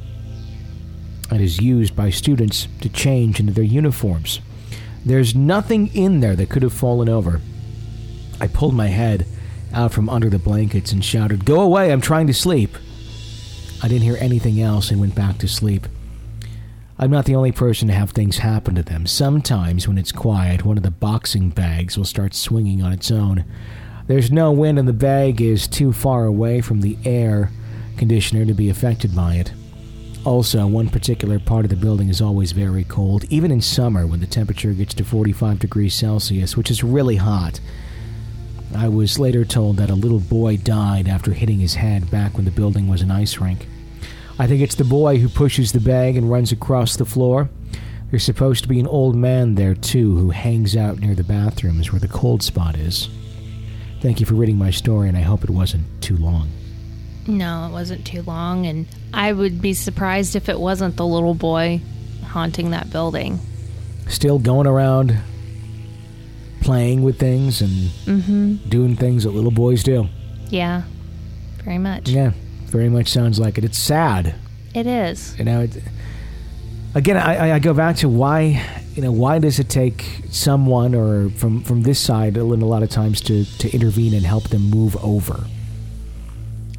It is used by students to change into their uniforms. There's nothing in there that could have fallen over. I pulled my head out from under the blankets and shouted, 'Go away, I'm trying to sleep.' I didn't hear anything else and went back to sleep. I'm not the only person to have things happen to them. Sometimes when it's quiet, one of the boxing bags will start swinging on its own. There's no wind and the bag is too far away from the air conditioner to be affected by it. Also, one particular part of the building is always very cold, even in summer when the temperature gets to forty-five degrees Celsius, which is really hot. I was later told that a little boy died after hitting his head back when the building was an ice rink. I think it's the boy who pushes the bag and runs across the floor. There's supposed to be an old man there, too, who hangs out near the bathrooms where the cold spot is. Thank you for reading my story, and I hope it wasn't too long. No, it wasn't too long, and I would be surprised if it wasn't the little boy haunting that building. Still going around playing with things and Mm-hmm. doing things that little boys do. Yeah, very much. Yeah, very much sounds like it. It's sad. It is. You know, it, again, I, I go back to why, you know, why does it take someone or from, from this side a lot of times to, to intervene and help them move over?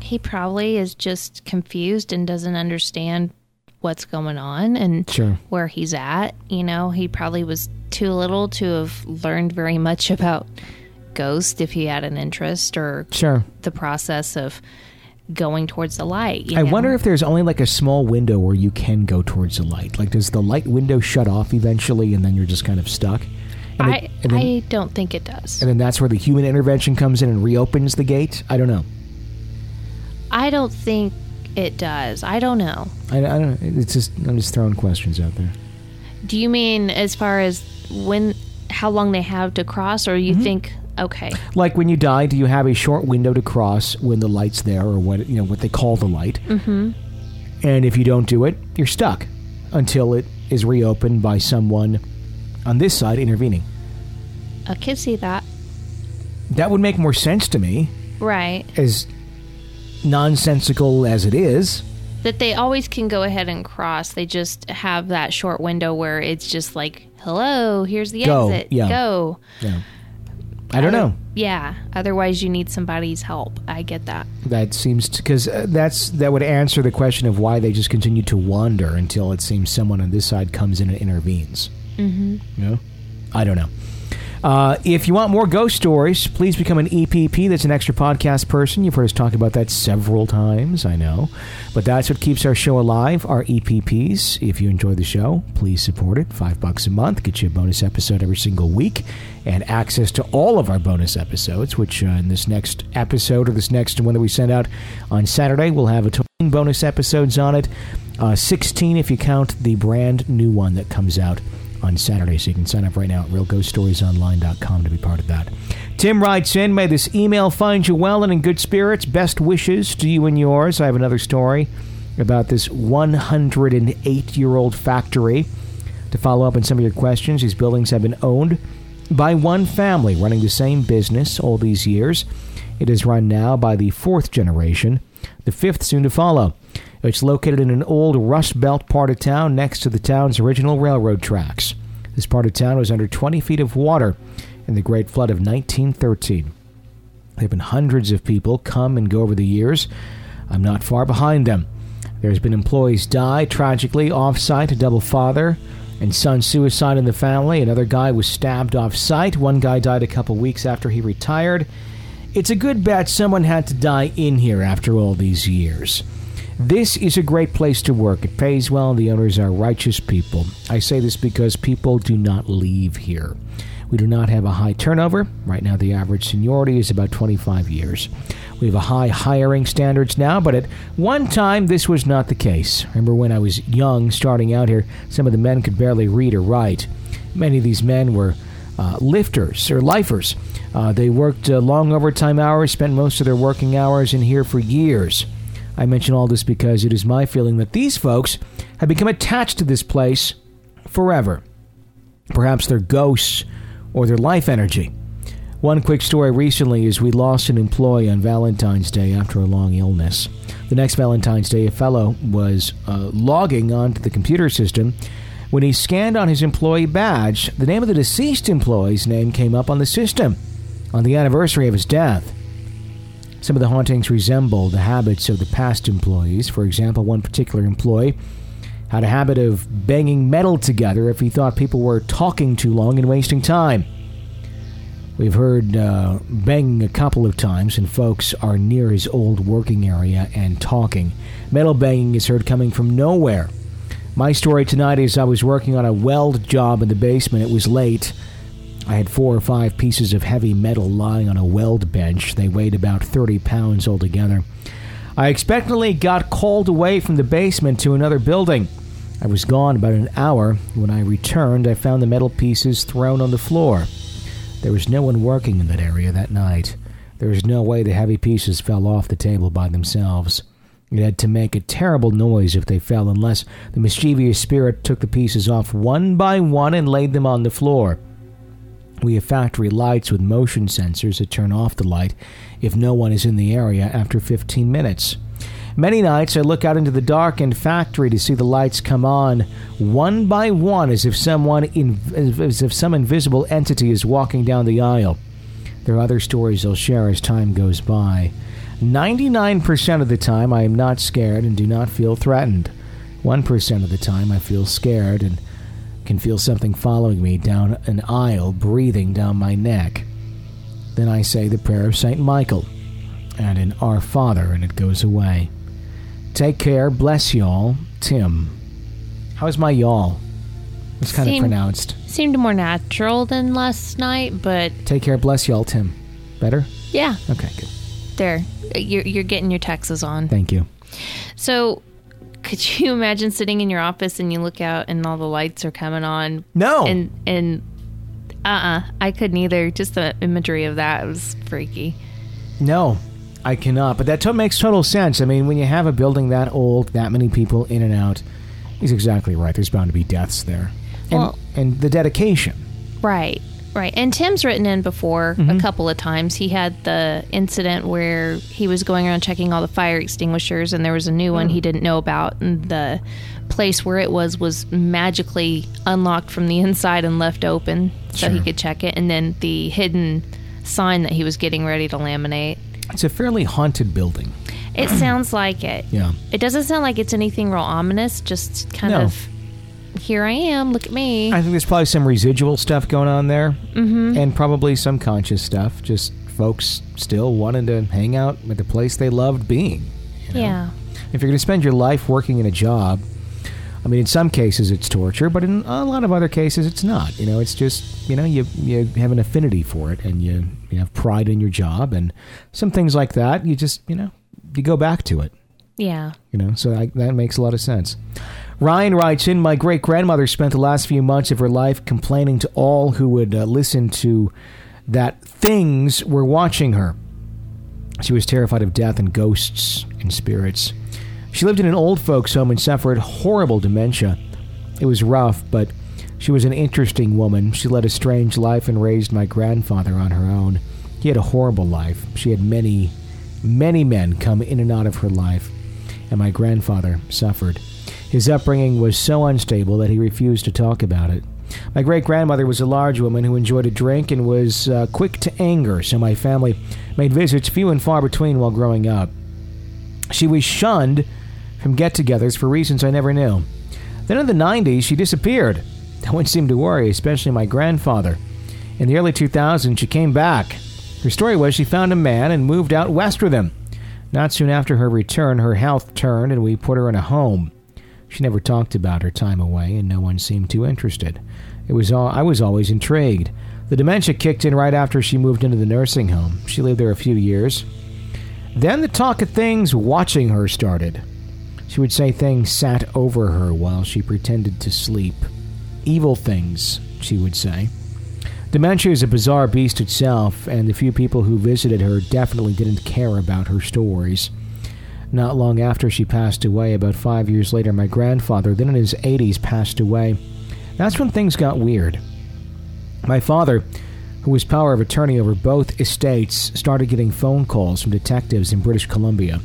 he probably is just confused and doesn't understand what's going on and Sure. where he's at. You know, he probably was too little to have learned very much about ghosts if he had an interest or Sure. the process of going towards the light. You I know? wonder if there's only like a small window where you can go towards the light. Like, does the light window shut off eventually and then you're just kind of stuck? And I, it- and then, I don't think it does. and then that's where the human intervention comes in and reopens the gate? I don't know. I don't think it does. I don't know. I, I don't. It's just I'm just throwing questions out there. Do you mean as far as when, how long they have to cross, or you Mm-hmm. think, okay, Like when you die, do you have a short window to cross when the light's there, or what you know what they call the light? Mm-hmm. And if you don't do it, you're stuck until it is reopened by someone on this side intervening. I could see that. That would make more sense to me, Right. as nonsensical as it is. That they always can go ahead and cross. They just have that short window where it's just like, hello, here's the Go, exit. yeah. Go. Yeah. I don't know. Yeah. Otherwise, you need somebody's help. I get that. That seems because uh, that's that would answer the question of why they just continue to wander until it seems someone on this side comes in and intervenes. Mm-hmm. You know? I don't know. Uh, if you want more ghost stories, please become an E P P. That's an extra podcast person. You've heard us talk about that several times, I know. But that's what keeps our show alive, our E P Ps. If you enjoy the show, please support it. Five bucks a month gets you a bonus episode every single week and access to all of our bonus episodes, which uh, in this next episode or this next one that we send out on Saturday, we'll have a total bonus episodes on it. Uh, sixteen if you count the brand new one that comes out on Saturday, so you can sign up right now at real ghost stories online dot com to be part of that. Tim writes in, may this email find you well and in good spirits. Best wishes to you and yours. I have another story about this one hundred eight-year-old factory. To follow up on some of your questions, these buildings have been owned by one family running the same business all these years. It is run now by the fourth generation, the fifth soon to follow. It's located in an old Rust Belt part of town next to the town's original railroad tracks. This part of town was under twenty feet of water in the Great Flood of nineteen thirteen. There have been hundreds of people come and go over the years. I'm not far behind them. There's been employees die tragically off-site, a double father and son suicide in the family. Another guy was stabbed off-site. One guy died a couple weeks after he retired. It's a good bet someone had to die in here after all these years. This is a great place to work. It pays well, and the owners are righteous people. I say this because people do not leave here. We do not have a high turnover. Right now, the average seniority is about twenty-five years. We have a high hiring standards now, but at one time, this was not the case. Remember when I was young, starting out here, some of the men could barely read or write. Many of these men were uh, lifters or lifers. Uh, they worked uh, long overtime hours, spent most of their working hours in here for years. I mention all this because it is my feeling that these folks have become attached to this place forever. Perhaps they're ghosts or their life energy. One quick story recently is we lost an employee on Valentine's Day after a long illness. The next Valentine's Day, a fellow was uh, logging onto the computer system. When he scanned on his employee badge, the name of the deceased employee's name came up on the system on the anniversary of his death. Some of the hauntings resemble the habits of the past employees. For example, one particular employee had a habit of banging metal together if he thought people were talking too long and wasting time. We've heard uh, banging a couple of times, and folks are near his old working area and talking. Metal banging is heard coming from nowhere. My story tonight is I was working on a weld job in the basement. It was late. I had four or five pieces of heavy metal lying on a weld bench. They weighed about thirty pounds altogether. I expectantly got called away from the basement to another building. I was gone about an hour. When I returned, I found the metal pieces thrown on the floor. There was no one working in that area that night. There was no way the heavy pieces fell off the table by themselves. It had to make a terrible noise if they fell, unless the mischievous spirit took the pieces off one by one and laid them on the floor. We have factory lights with motion sensors that turn off the light if no one is in the area after fifteen minutes. Many nights I look out into the darkened factory to see the lights come on one by one as if someone in, as if some invisible entity is walking down the aisle. There are other stories I'll share as time goes by. ninety-nine percent of the time, I am not scared and do not feel threatened. one percent of the time, I feel scared and can feel something following me down an aisle, breathing down my neck. Then I say the prayer of Saint Michael and an Our Father, and it goes away. Take care. Bless y'all. Tim. How's my y'all? It's kind Seemed- of pronounced. Seemed more natural than last night, but Take care. Bless y'all, Tim. Better? yeah, Okay, good. there. You're, you're getting your Texas on. Thank you. So, could you imagine sitting in your office and you look out and all the lights are coming on? No. And, and uh-uh, I couldn't either. Just the imagery of that was freaky. No, I cannot. But that to- makes total sense. I mean, when you have a building that old, that many people in and out, he's exactly right. There's bound to be deaths there. And, Well- and the dedication. Right, right. And Tim's written in before a couple of times. He had the incident where he was going around checking all the fire extinguishers, and there was a new one he didn't know about, and the place where it was was magically unlocked from the inside and left open so he Sure. could check it. And then the hidden sign that he was getting ready to laminate. It's a fairly haunted building. It sounds like it. Yeah. It doesn't sound like it's anything real ominous, just kind No. of, here I am, look at me. I think there's probably some residual stuff going on there. Mm-hmm. And probably some conscious stuff. Just folks still wanting to hang out at the place they loved being. you know? Yeah. If you're going to spend your life working in a job, I mean, in some cases it's torture, but in a lot of other cases it's not. You know, it's just, you know, you you have an affinity for it, and you, you have pride in your job, and some things like that, you just, you know, you go back to it. Yeah. You know, so I, that makes a lot of sense. Ryan writes in, my great-grandmother spent the last few months of her life complaining to all who would uh, listen to that things were watching her. She was terrified of death and ghosts and spirits. She lived in an old folks' home and suffered horrible dementia. It was rough, but she was an interesting woman. She led a strange life and raised my grandfather on her own. He had a horrible life. She had many, many men come in and out of her life, and my grandfather suffered. His upbringing was so unstable that he refused to talk about it. My great-grandmother was a large woman who enjoyed a drink and was uh, quick to anger, so my family made visits few and far between while growing up. She was shunned from get-togethers for reasons I never knew. Then in the nineties, she disappeared. No one seemed to worry, especially my grandfather. In the early two thousands, she came back. Her story was she found a man and moved out west with him. Not soon after her return, her health turned and we put her in a home. She never talked about her time away, and no one seemed too interested. It was all, I was always intrigued. The dementia kicked in right after she moved into the nursing home. She lived there a few years. Then the talk of things watching her started. She would say things sat over her while she pretended to sleep. Evil things, she would say. Dementia is a bizarre beast itself, and the few people who visited her definitely didn't care about her stories. Not long after she passed away, about five years later, my grandfather, then in his eighties, passed away. That's when things got weird. My father, who was power of attorney over both estates, started getting phone calls from detectives in British Columbia.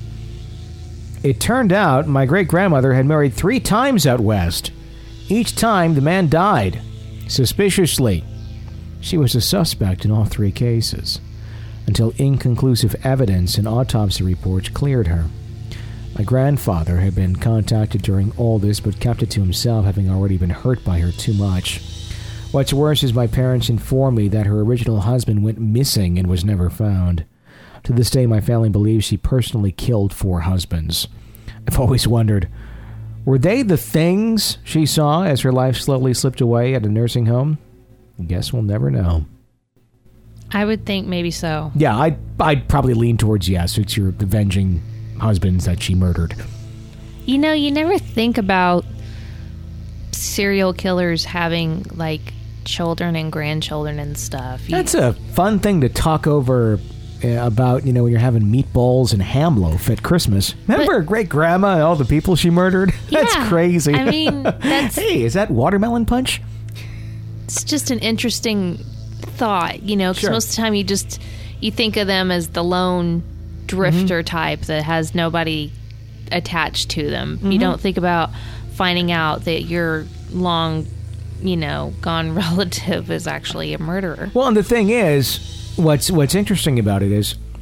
It turned out my great-grandmother had married three times out west. Each time, the man died. Suspiciously. She was a suspect in all three cases, until inconclusive evidence and autopsy reports cleared her. My grandfather had been contacted during all this, but kept it to himself, having already been hurt by her too much. What's worse is my parents informed me that her original husband went missing and was never found. To this day, my family believes she personally killed four husbands. I've always wondered, were they the things she saw as her life slowly slipped away at a nursing home? I guess we'll never know. I would think maybe so. Yeah, I'd, I'd probably lean towards yes. It's your avenging husbands that she murdered. You know, you never think about serial killers having, like, children and grandchildren and stuff. You, That's a fun thing to talk over uh, about, you know, when you're having meatballs and ham loaf at Christmas. Remember But- great-grandma and all the people she murdered? That's Yeah, crazy. I mean, that's Hey, is that watermelon punch? it's just an interesting thought, you know, because Sure. most of the time you just, you think of them as the lone drifter type that has nobody attached to them. You don't think about finding out that your long, you know, gone relative is actually a murderer. Well, and the thing is, what's what's interesting about it is,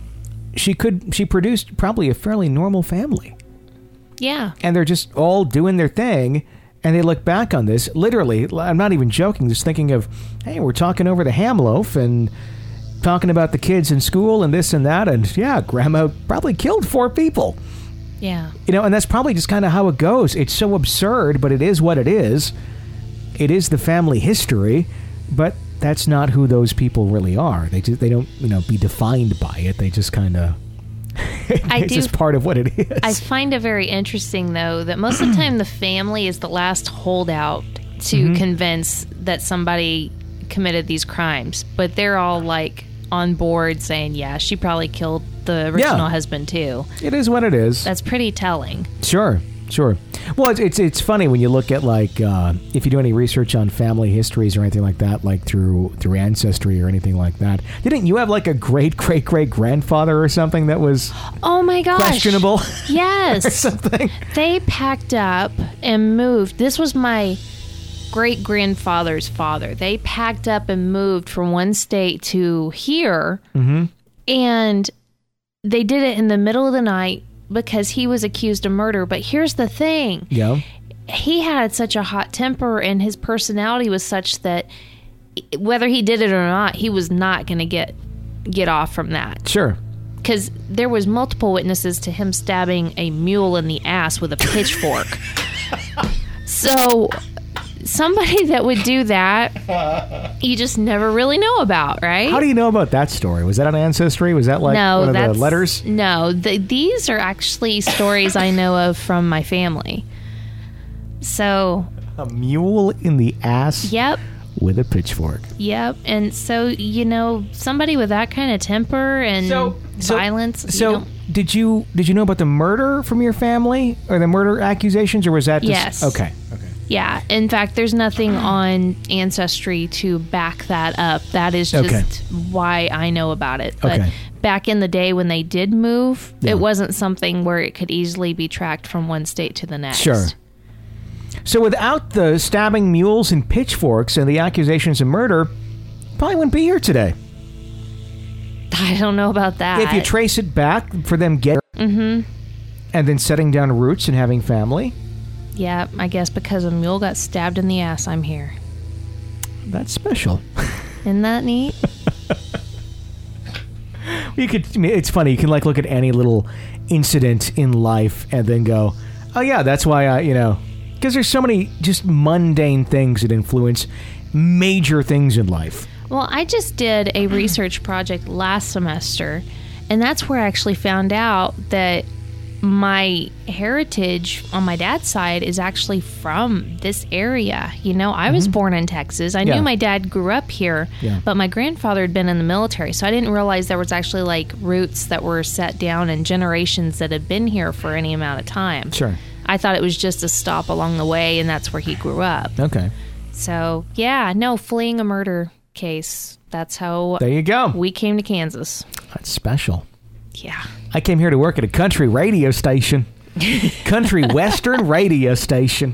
she could she produced probably a fairly normal family. Yeah. And they're just all doing their thing, and they look back on this, literally, I'm not even joking, just thinking of, hey, we're talking over the ham loaf and talking about the kids in school and this and that, and yeah, Grandma probably killed four people. Yeah. You know, and that's probably just kind of how it goes. It's so absurd, but it is what it is. It is the family history, but that's not who those people really are. They just, they don't, you know, be defined by it. They just kind of... I it's do, just part of what it is. I find it very interesting, though, that most of the time the family is the last holdout to Mm-hmm. convince that somebody committed these crimes. But they're all, like, on board saying, yeah, she probably killed the original Yeah. husband, too. It is what it is. That's pretty telling. Sure, sure. Well, it's it's, it's funny when you look at, like, uh, if you do any research on family histories or anything like that, like through through Ancestry or anything like that. Didn't you have, like, a great-great-great-grandfather or something that was Oh, my gosh. questionable? Yes. Or something? They packed up and moved. This was my great-grandfather's father. They packed up and moved from one state to here, Mm-hmm. and they did it in the middle of the night because he was accused of murder. But here's the thing. Yeah. He had such a hot temper, and his personality was such that whether he did it or not, he was not going to get get off from that. Sure. Because there was multiple witnesses to him stabbing a mule in the ass with a pitchfork. So somebody that would do that, you just never really know about, right? How do you know about that story? Was that on Ancestry? Was that like no, one of that's, the letters? No, the, these are actually stories I know of from my family. So, A mule in the ass yep, with a pitchfork. yep. And so, you know, somebody with that kind of temper and So- so- violence. you So, know- did you did you know about the murder from your family or the murder accusations, or was that just Yes. okay? Okay. yeah. In fact, there's nothing on Ancestry to back that up. That is just Okay. why I know about it. But Okay. back in the day when they did move, Yeah. it wasn't something where it could easily be tracked from one state to the next. Sure. So without the stabbing mules and pitchforks and the accusations of murder, probably wouldn't be here today. I don't know about that. If you trace it back for them getting Mm-hmm. and then setting down roots and having family, Yeah, I guess because a mule got stabbed in the ass, I'm here. that's special. Isn't that neat? You could. I mean, it's funny. You can like look at any little incident in life and then go, "Oh yeah, that's why I," you know, because there's so many just mundane things that influence major things in life. Well, I just did a research project last semester, and that's where I actually found out that my heritage on my dad's side is actually from this area. You know, I was born in Texas. I Yeah. knew my dad grew up here, Yeah. but my grandfather had been in the military, so I didn't realize there was actually like roots that were set down and generations that had been here for any amount of time. Sure. I thought it was just a stop along the way, and that's where he grew up. Okay. So, yeah, no, fleeing a murder case. That's how There you go. we came to Kansas. That's special. Yeah. I came here to work at a country radio station. Country Western radio station.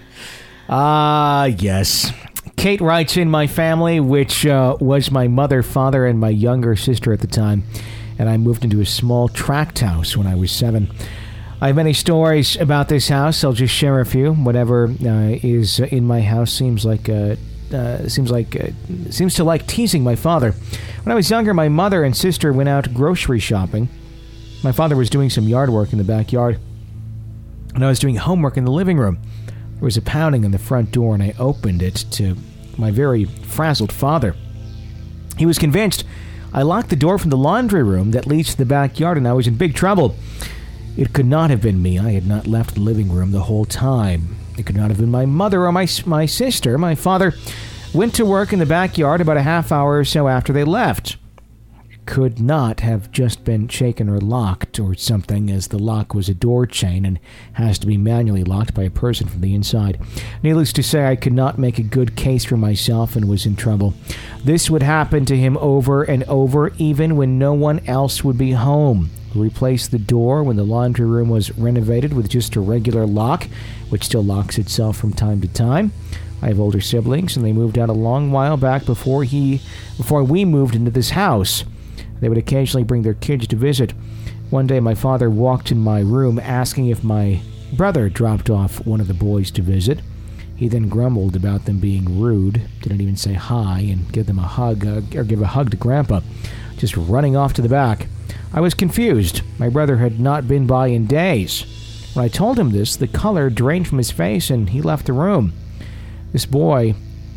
Ah, yes. Kate writes in, my family, which uh, was my mother, father, and my younger sister at the time, and I moved into a small tract house when I was seven. I have many stories about this house. I'll just share a few. Whatever uh, is in my house seems like uh, uh, seems like uh, seems to like teasing my father. When I was younger, my mother and sister went out grocery shopping. My father was doing some yard work in the backyard, and I was doing homework in the living room. There was a pounding on the front door, and I opened it to my very frazzled father. He was convinced I locked the door from the laundry room that leads to the backyard, and I was in big trouble. It could not have been me. I had not left the living room the whole time. It could not have been my mother or my my sister. My father went to work in the backyard about a half hour or so after they left. It could not have just been shaken or locked or something, as the lock was a door chain and has to be manually locked by a person from the inside. Needless to say, I could not make a good case for myself and was in trouble. This would happen to him over and over, even when no one else would be home. Replaced the door when the laundry room was renovated with just a regular lock, which still locks itself from time to time. I have older siblings, and they moved out a long while back before he, before we moved into this house. They would occasionally bring their kids to visit. One day my father walked in my room asking if my brother dropped off one of the boys to visit. He then grumbled about them being rude, didn't even say hi and give them a hug, uh, or give a hug to Grandpa, just running off to the back. I was confused. My brother had not been by in days. When I told him this, the color drained from his face and he left the room. This boy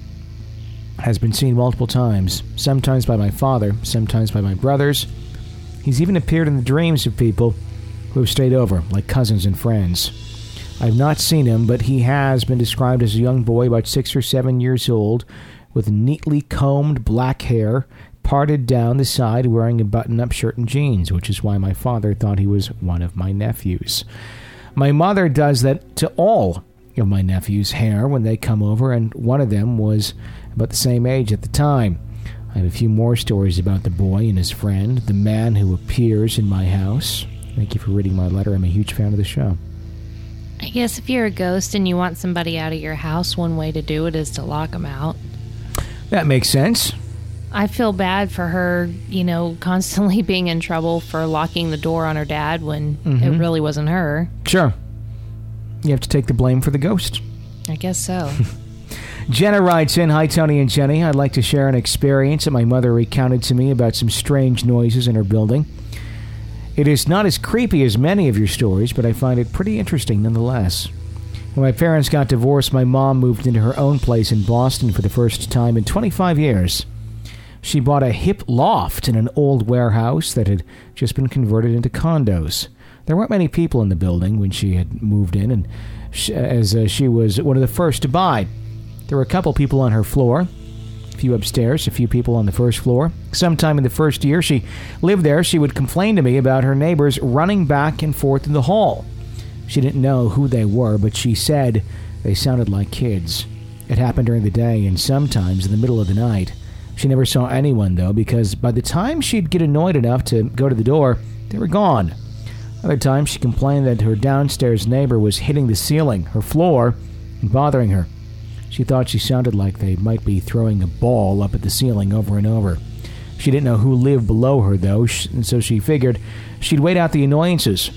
has been seen multiple times, sometimes by my father, sometimes by my brothers. He's even appeared in the dreams of people who have stayed over, like cousins and friends. I've not seen him, but he has been described as a young boy about six or seven years old, with neatly combed black hair, parted down the side, wearing a button-up shirt and jeans, which is why my father thought he was one of my nephews. My mother does that to all of my nephews' hair when they come over, and one of them was about the same age at the time. I have a few more stories about the boy and his friend, the man who appears in my house. Thank you for reading my letter. I'm a huge fan of the show. I guess if you're a ghost and you want somebody out of your house, one way to do it is to lock them out. That makes sense. I feel bad for her, you know, constantly being in trouble for locking the door on her dad when mm-hmm. it really wasn't her. Sure. You have to take the blame for the ghost. I guess so. Jenna writes in, "Hi, Tony and Jenny. I'd like to share an experience that my mother recounted to me about some strange noises in her building. It is not as creepy as many of your stories, but I find it pretty interesting nonetheless. When my parents got divorced, my mom moved into her own place in Boston for the first time in twenty-five years. She bought a hip loft in an old warehouse that had just been converted into condos. There weren't many people in the building when she had moved in, and she, as uh, she was one of the first to buy. There were a couple people on her floor, a few upstairs, a few people on the first floor. Sometime in the first year she lived there, she would complain to me about her neighbors running back and forth in the hall. She didn't know who they were, but she said they sounded like kids. It happened during the day and sometimes in the middle of the night. She never saw anyone, though, because by the time she'd get annoyed enough to go to the door, they were gone. Other times she complained that her downstairs neighbor was hitting the ceiling, her floor, and bothering her. She thought she sounded like they might be throwing a ball up at the ceiling over and over. She didn't know who lived below her, though, and so she figured she'd wait out the annoyances.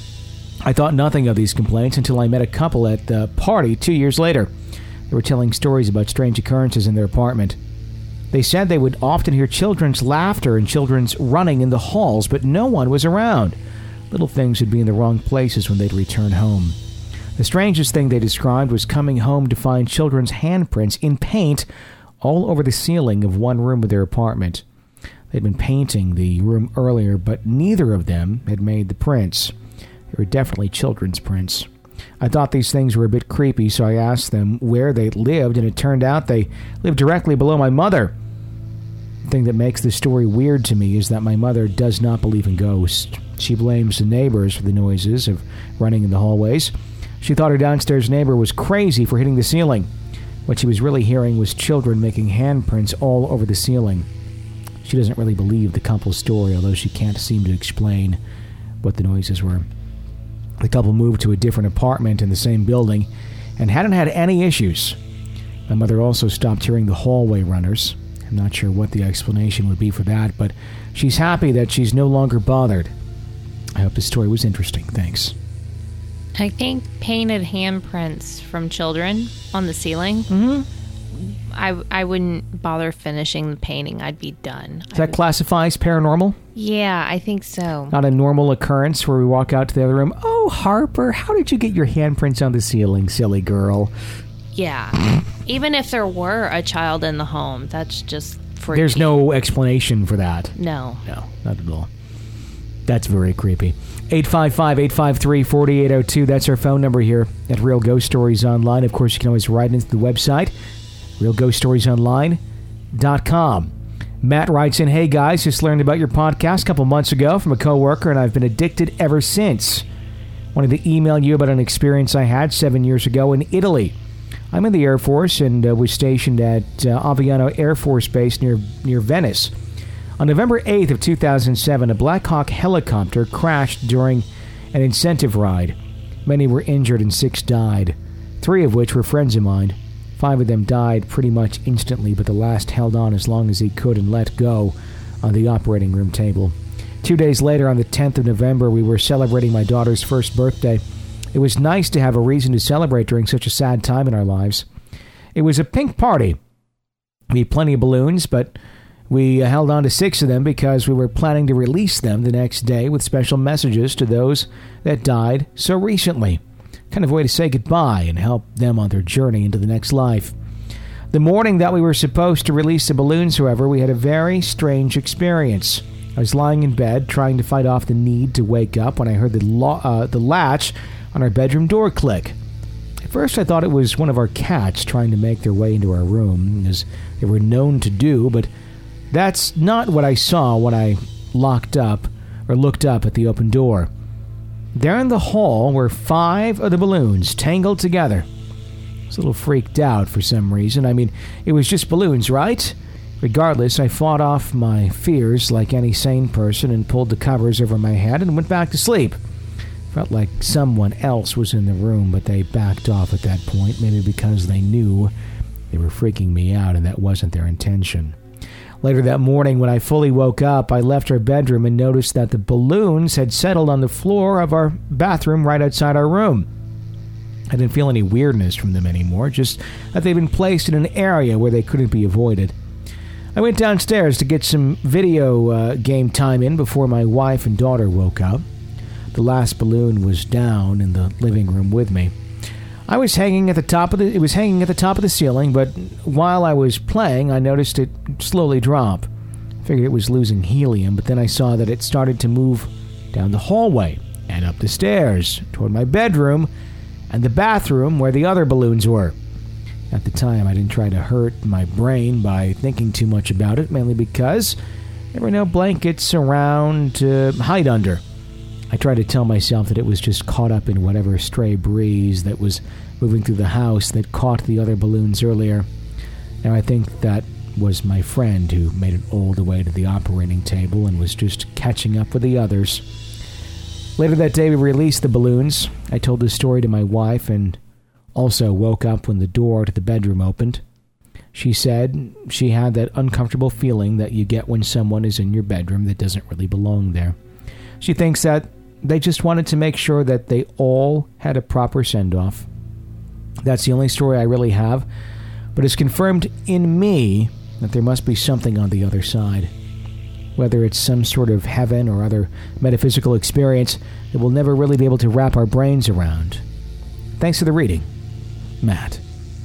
I thought nothing of these complaints until I met a couple at the party two years later. They were telling stories about strange occurrences in their apartment. They said they would often hear children's laughter and children's running in the halls, but no one was around. Little things would be in the wrong places when they'd return home. The strangest thing they described was coming home to find children's handprints in paint all over the ceiling of one room of their apartment. They'd been painting the room earlier, but neither of them had made the prints. They were definitely children's prints. I thought these things were a bit creepy, so I asked them where they lived, and it turned out they lived directly below my mother. The thing that makes this story weird to me is that my mother does not believe in ghosts. She blames the neighbors for the noises of running in the hallways. She thought her downstairs neighbor was crazy for hitting the ceiling. What she was really hearing was children making handprints all over the ceiling. She doesn't really believe the couple's story, although she can't seem to explain what the noises were. The couple moved to a different apartment in the same building and hadn't had any issues. My mother also stopped hearing the hallway runners. I'm not sure what the explanation would be for that, but she's happy that she's no longer bothered. I hope this story was interesting. Thanks. I think painted handprints from children on the ceiling. Mm-hmm. I, I wouldn't bother finishing the painting. I'd be done. Does that classify as paranormal? Yeah, I think so. Not a normal occurrence where we walk out to the other room. Oh, Harper, how did you get your handprints on the ceiling, silly girl? Yeah. Even if there were a child in the home, that's just freaky. There's no explanation for that. No. No, not at all. That's very creepy. eight five five, eight five three, four eight zero two. That's our phone number here at Real Ghost Stories Online. Of course, you can always write into the website, real ghost stories online dot com. Matt writes in, "Hey guys, just learned about your podcast a couple months ago from a coworker, and I've been addicted ever since. Wanted to email you about an experience I had seven years ago in Italy. I'm in the Air Force and uh, was stationed at uh, Aviano Air Force Base near near Venice. On November eighth of two thousand seven, a Black Hawk helicopter crashed during an incentive ride. Many were injured and six died, three of which were friends of mine. Five of them died pretty much instantly, but the last held on as long as he could and let go on the operating room table. Two days later, on the tenth of November, we were celebrating my daughter's first birthday. It was nice to have a reason to celebrate during such a sad time in our lives. It was a pink party. We had plenty of balloons, but we held on to six of them because we were planning to release them the next day with special messages to those that died so recently. Kind of a way to say goodbye and help them on their journey into the next life. The morning that we were supposed to release the balloons, however, we had a very strange experience. I was lying in bed trying to fight off the need to wake up when I heard the, lo- uh, the latch on our bedroom door click. At first I thought it was one of our cats trying to make their way into our room, as they were known to do, but that's not what I saw when I locked up or looked up at the open door. There in the hall were five of the balloons tangled together. I was a little freaked out for some reason. I mean, it was just balloons, right? Regardless, I fought off my fears like any sane person and pulled the covers over my head and went back to sleep. Felt like someone else was in the room, but they backed off at that point, maybe because they knew they were freaking me out and that wasn't their intention. Later that morning, when I fully woke up, I left our bedroom and noticed that the balloons had settled on the floor of our bathroom right outside our room. I didn't feel any weirdness from them anymore, just that they'd been placed in an area where they couldn't be avoided. I went downstairs to get some video uh, game time in before my wife and daughter woke up. The last balloon was down in the living room with me. I was hanging at the top of the it was hanging at the top of the ceiling, but while I was playing, I noticed it slowly drop. I figured it was losing helium, but then I saw that it started to move down the hallway and up the stairs toward my bedroom and the bathroom where the other balloons were. At the time, I didn't try to hurt my brain by thinking too much about it, mainly because there were no blankets around to hide under. I tried to tell myself that it was just caught up in whatever stray breeze that was moving through the house that caught the other balloons earlier. Now I think that was my friend who made it all the way to the operating table and was just catching up with the others. Later that day we released the balloons. I told this story to my wife and also woke up when the door to the bedroom opened. She said she had that uncomfortable feeling that you get when someone is in your bedroom that doesn't really belong there. She thinks that they just wanted to make sure that they all had a proper send-off. That's the only story I really have, but it's confirmed in me that there must be something on the other side. Whether it's some sort of heaven or other metaphysical experience that we'll never really be able to wrap our brains around. Thanks for the reading, Matt.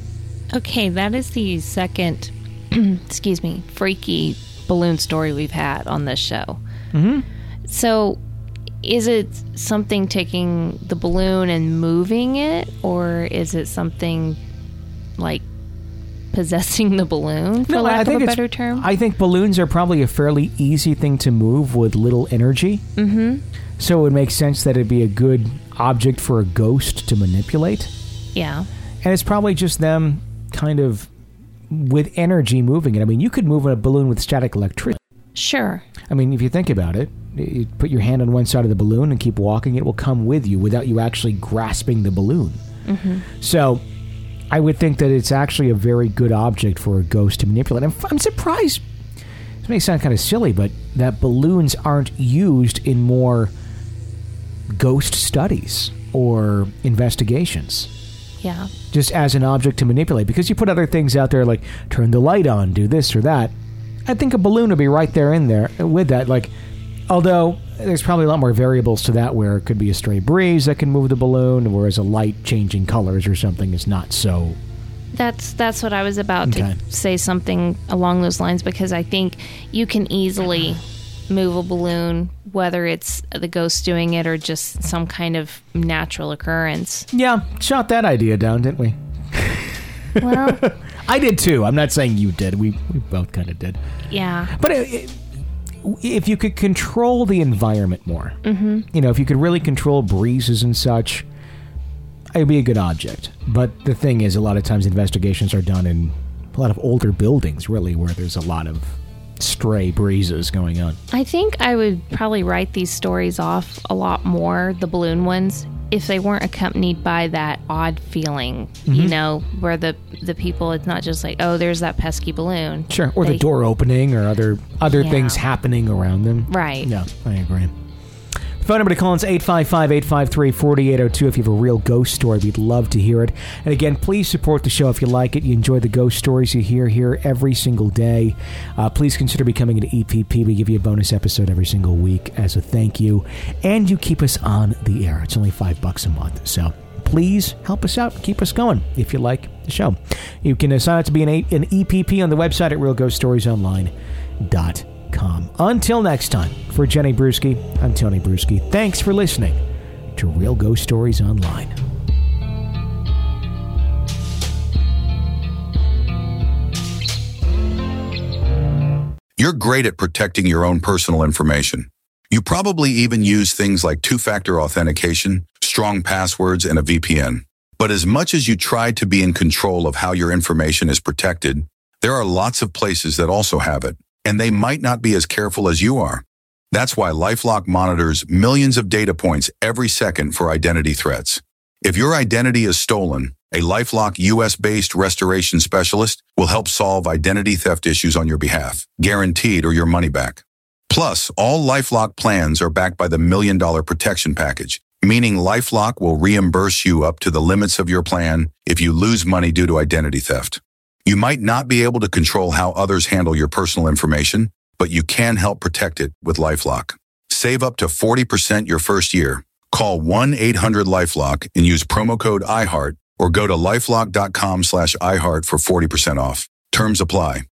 Okay, that is the second, excuse me, freaky balloon story we've had on this show. Mm-hmm. So, is it something taking the balloon and moving it, or is it something like possessing the balloon, for no, lack I think of a it's, better term? I think balloons are probably a fairly easy thing to move with little energy. Mm-hmm. So it would make sense that it'd be a good object for a ghost to manipulate. Yeah. And it's probably just them kind of with energy moving it. I mean, you could move a balloon with static electricity. Sure. I mean, if you think about it, you put your hand on one side of the balloon and keep walking, it will come with you without you actually grasping the balloon. Mm-hmm. So I would think that it's actually a very good object for a ghost to manipulate. I'm, I'm surprised, this may sound kind of silly, but that balloons aren't used in more ghost studies or investigations. Yeah. Just as an object to manipulate. Because you put other things out there like turn the light on, do this or that. I think a balloon would be right there in there with that. Like, although there's probably a lot more variables to that where it could be a stray breeze that can move the balloon, whereas a light changing colors or something is not so. That's that's what I was about Okay. to say, something along those lines, because I think you can easily move a balloon, whether it's the ghost doing it or just some kind of natural occurrence. Yeah, shot that idea down, didn't we? Well, I did too. I'm not saying you did. We we both kind of did. yeah. But it, it, if you could control the environment more, mm-hmm. you know, if you could really control breezes and such, it would be a good object. But the thing is, a lot of times investigations are done in a lot of older buildings, really, where there's a lot of stray breezes going on. I think I would probably write these stories off a lot more, the balloon ones, if they weren't accompanied by that odd feeling, mm-hmm. you know, where the the people, it's not just like, oh, there's that pesky balloon. Sure, or they, the door opening or other other yeah. things happening around them. Right. Yeah, I agree. The phone number to call is eight five five, eight five three, four eight zero two if you have a real ghost story. We'd love to hear it. And again, please support the show if you like it. You enjoy the ghost stories you hear here every single day. Uh, please consider becoming an E P P. We give you a bonus episode every single week as a thank you. And you keep us on the air. It's only five bucks a month. So please help us out. Keep us going if you like the show. You can uh, sign up to be an, a- an E P P on the website at real ghost stories online dot com. Until next time, for Jenny Brewski, I'm Tony Brewski. Thanks for listening to Real Ghost Stories Online. You're great at protecting your own personal information. You probably even use things like two-factor authentication, strong passwords, and a V P N. But as much as you try to be in control of how your information is protected, there are lots of places that also have it, and they might not be as careful as you are. That's why LifeLock monitors millions of data points every second for identity threats. If your identity is stolen, a LifeLock U S-based restoration specialist will help solve identity theft issues on your behalf, guaranteed or your money back. Plus, all LifeLock plans are backed by the Million Dollar Protection Package, meaning LifeLock will reimburse you up to the limits of your plan if you lose money due to identity theft. You might not be able to control how others handle your personal information, but you can help protect it with LifeLock. Save up to forty percent your first year. Call one eight hundred LifeLock and use promo code iHeart or go to lifelock dot com slash iHeart for forty percent off. Terms apply.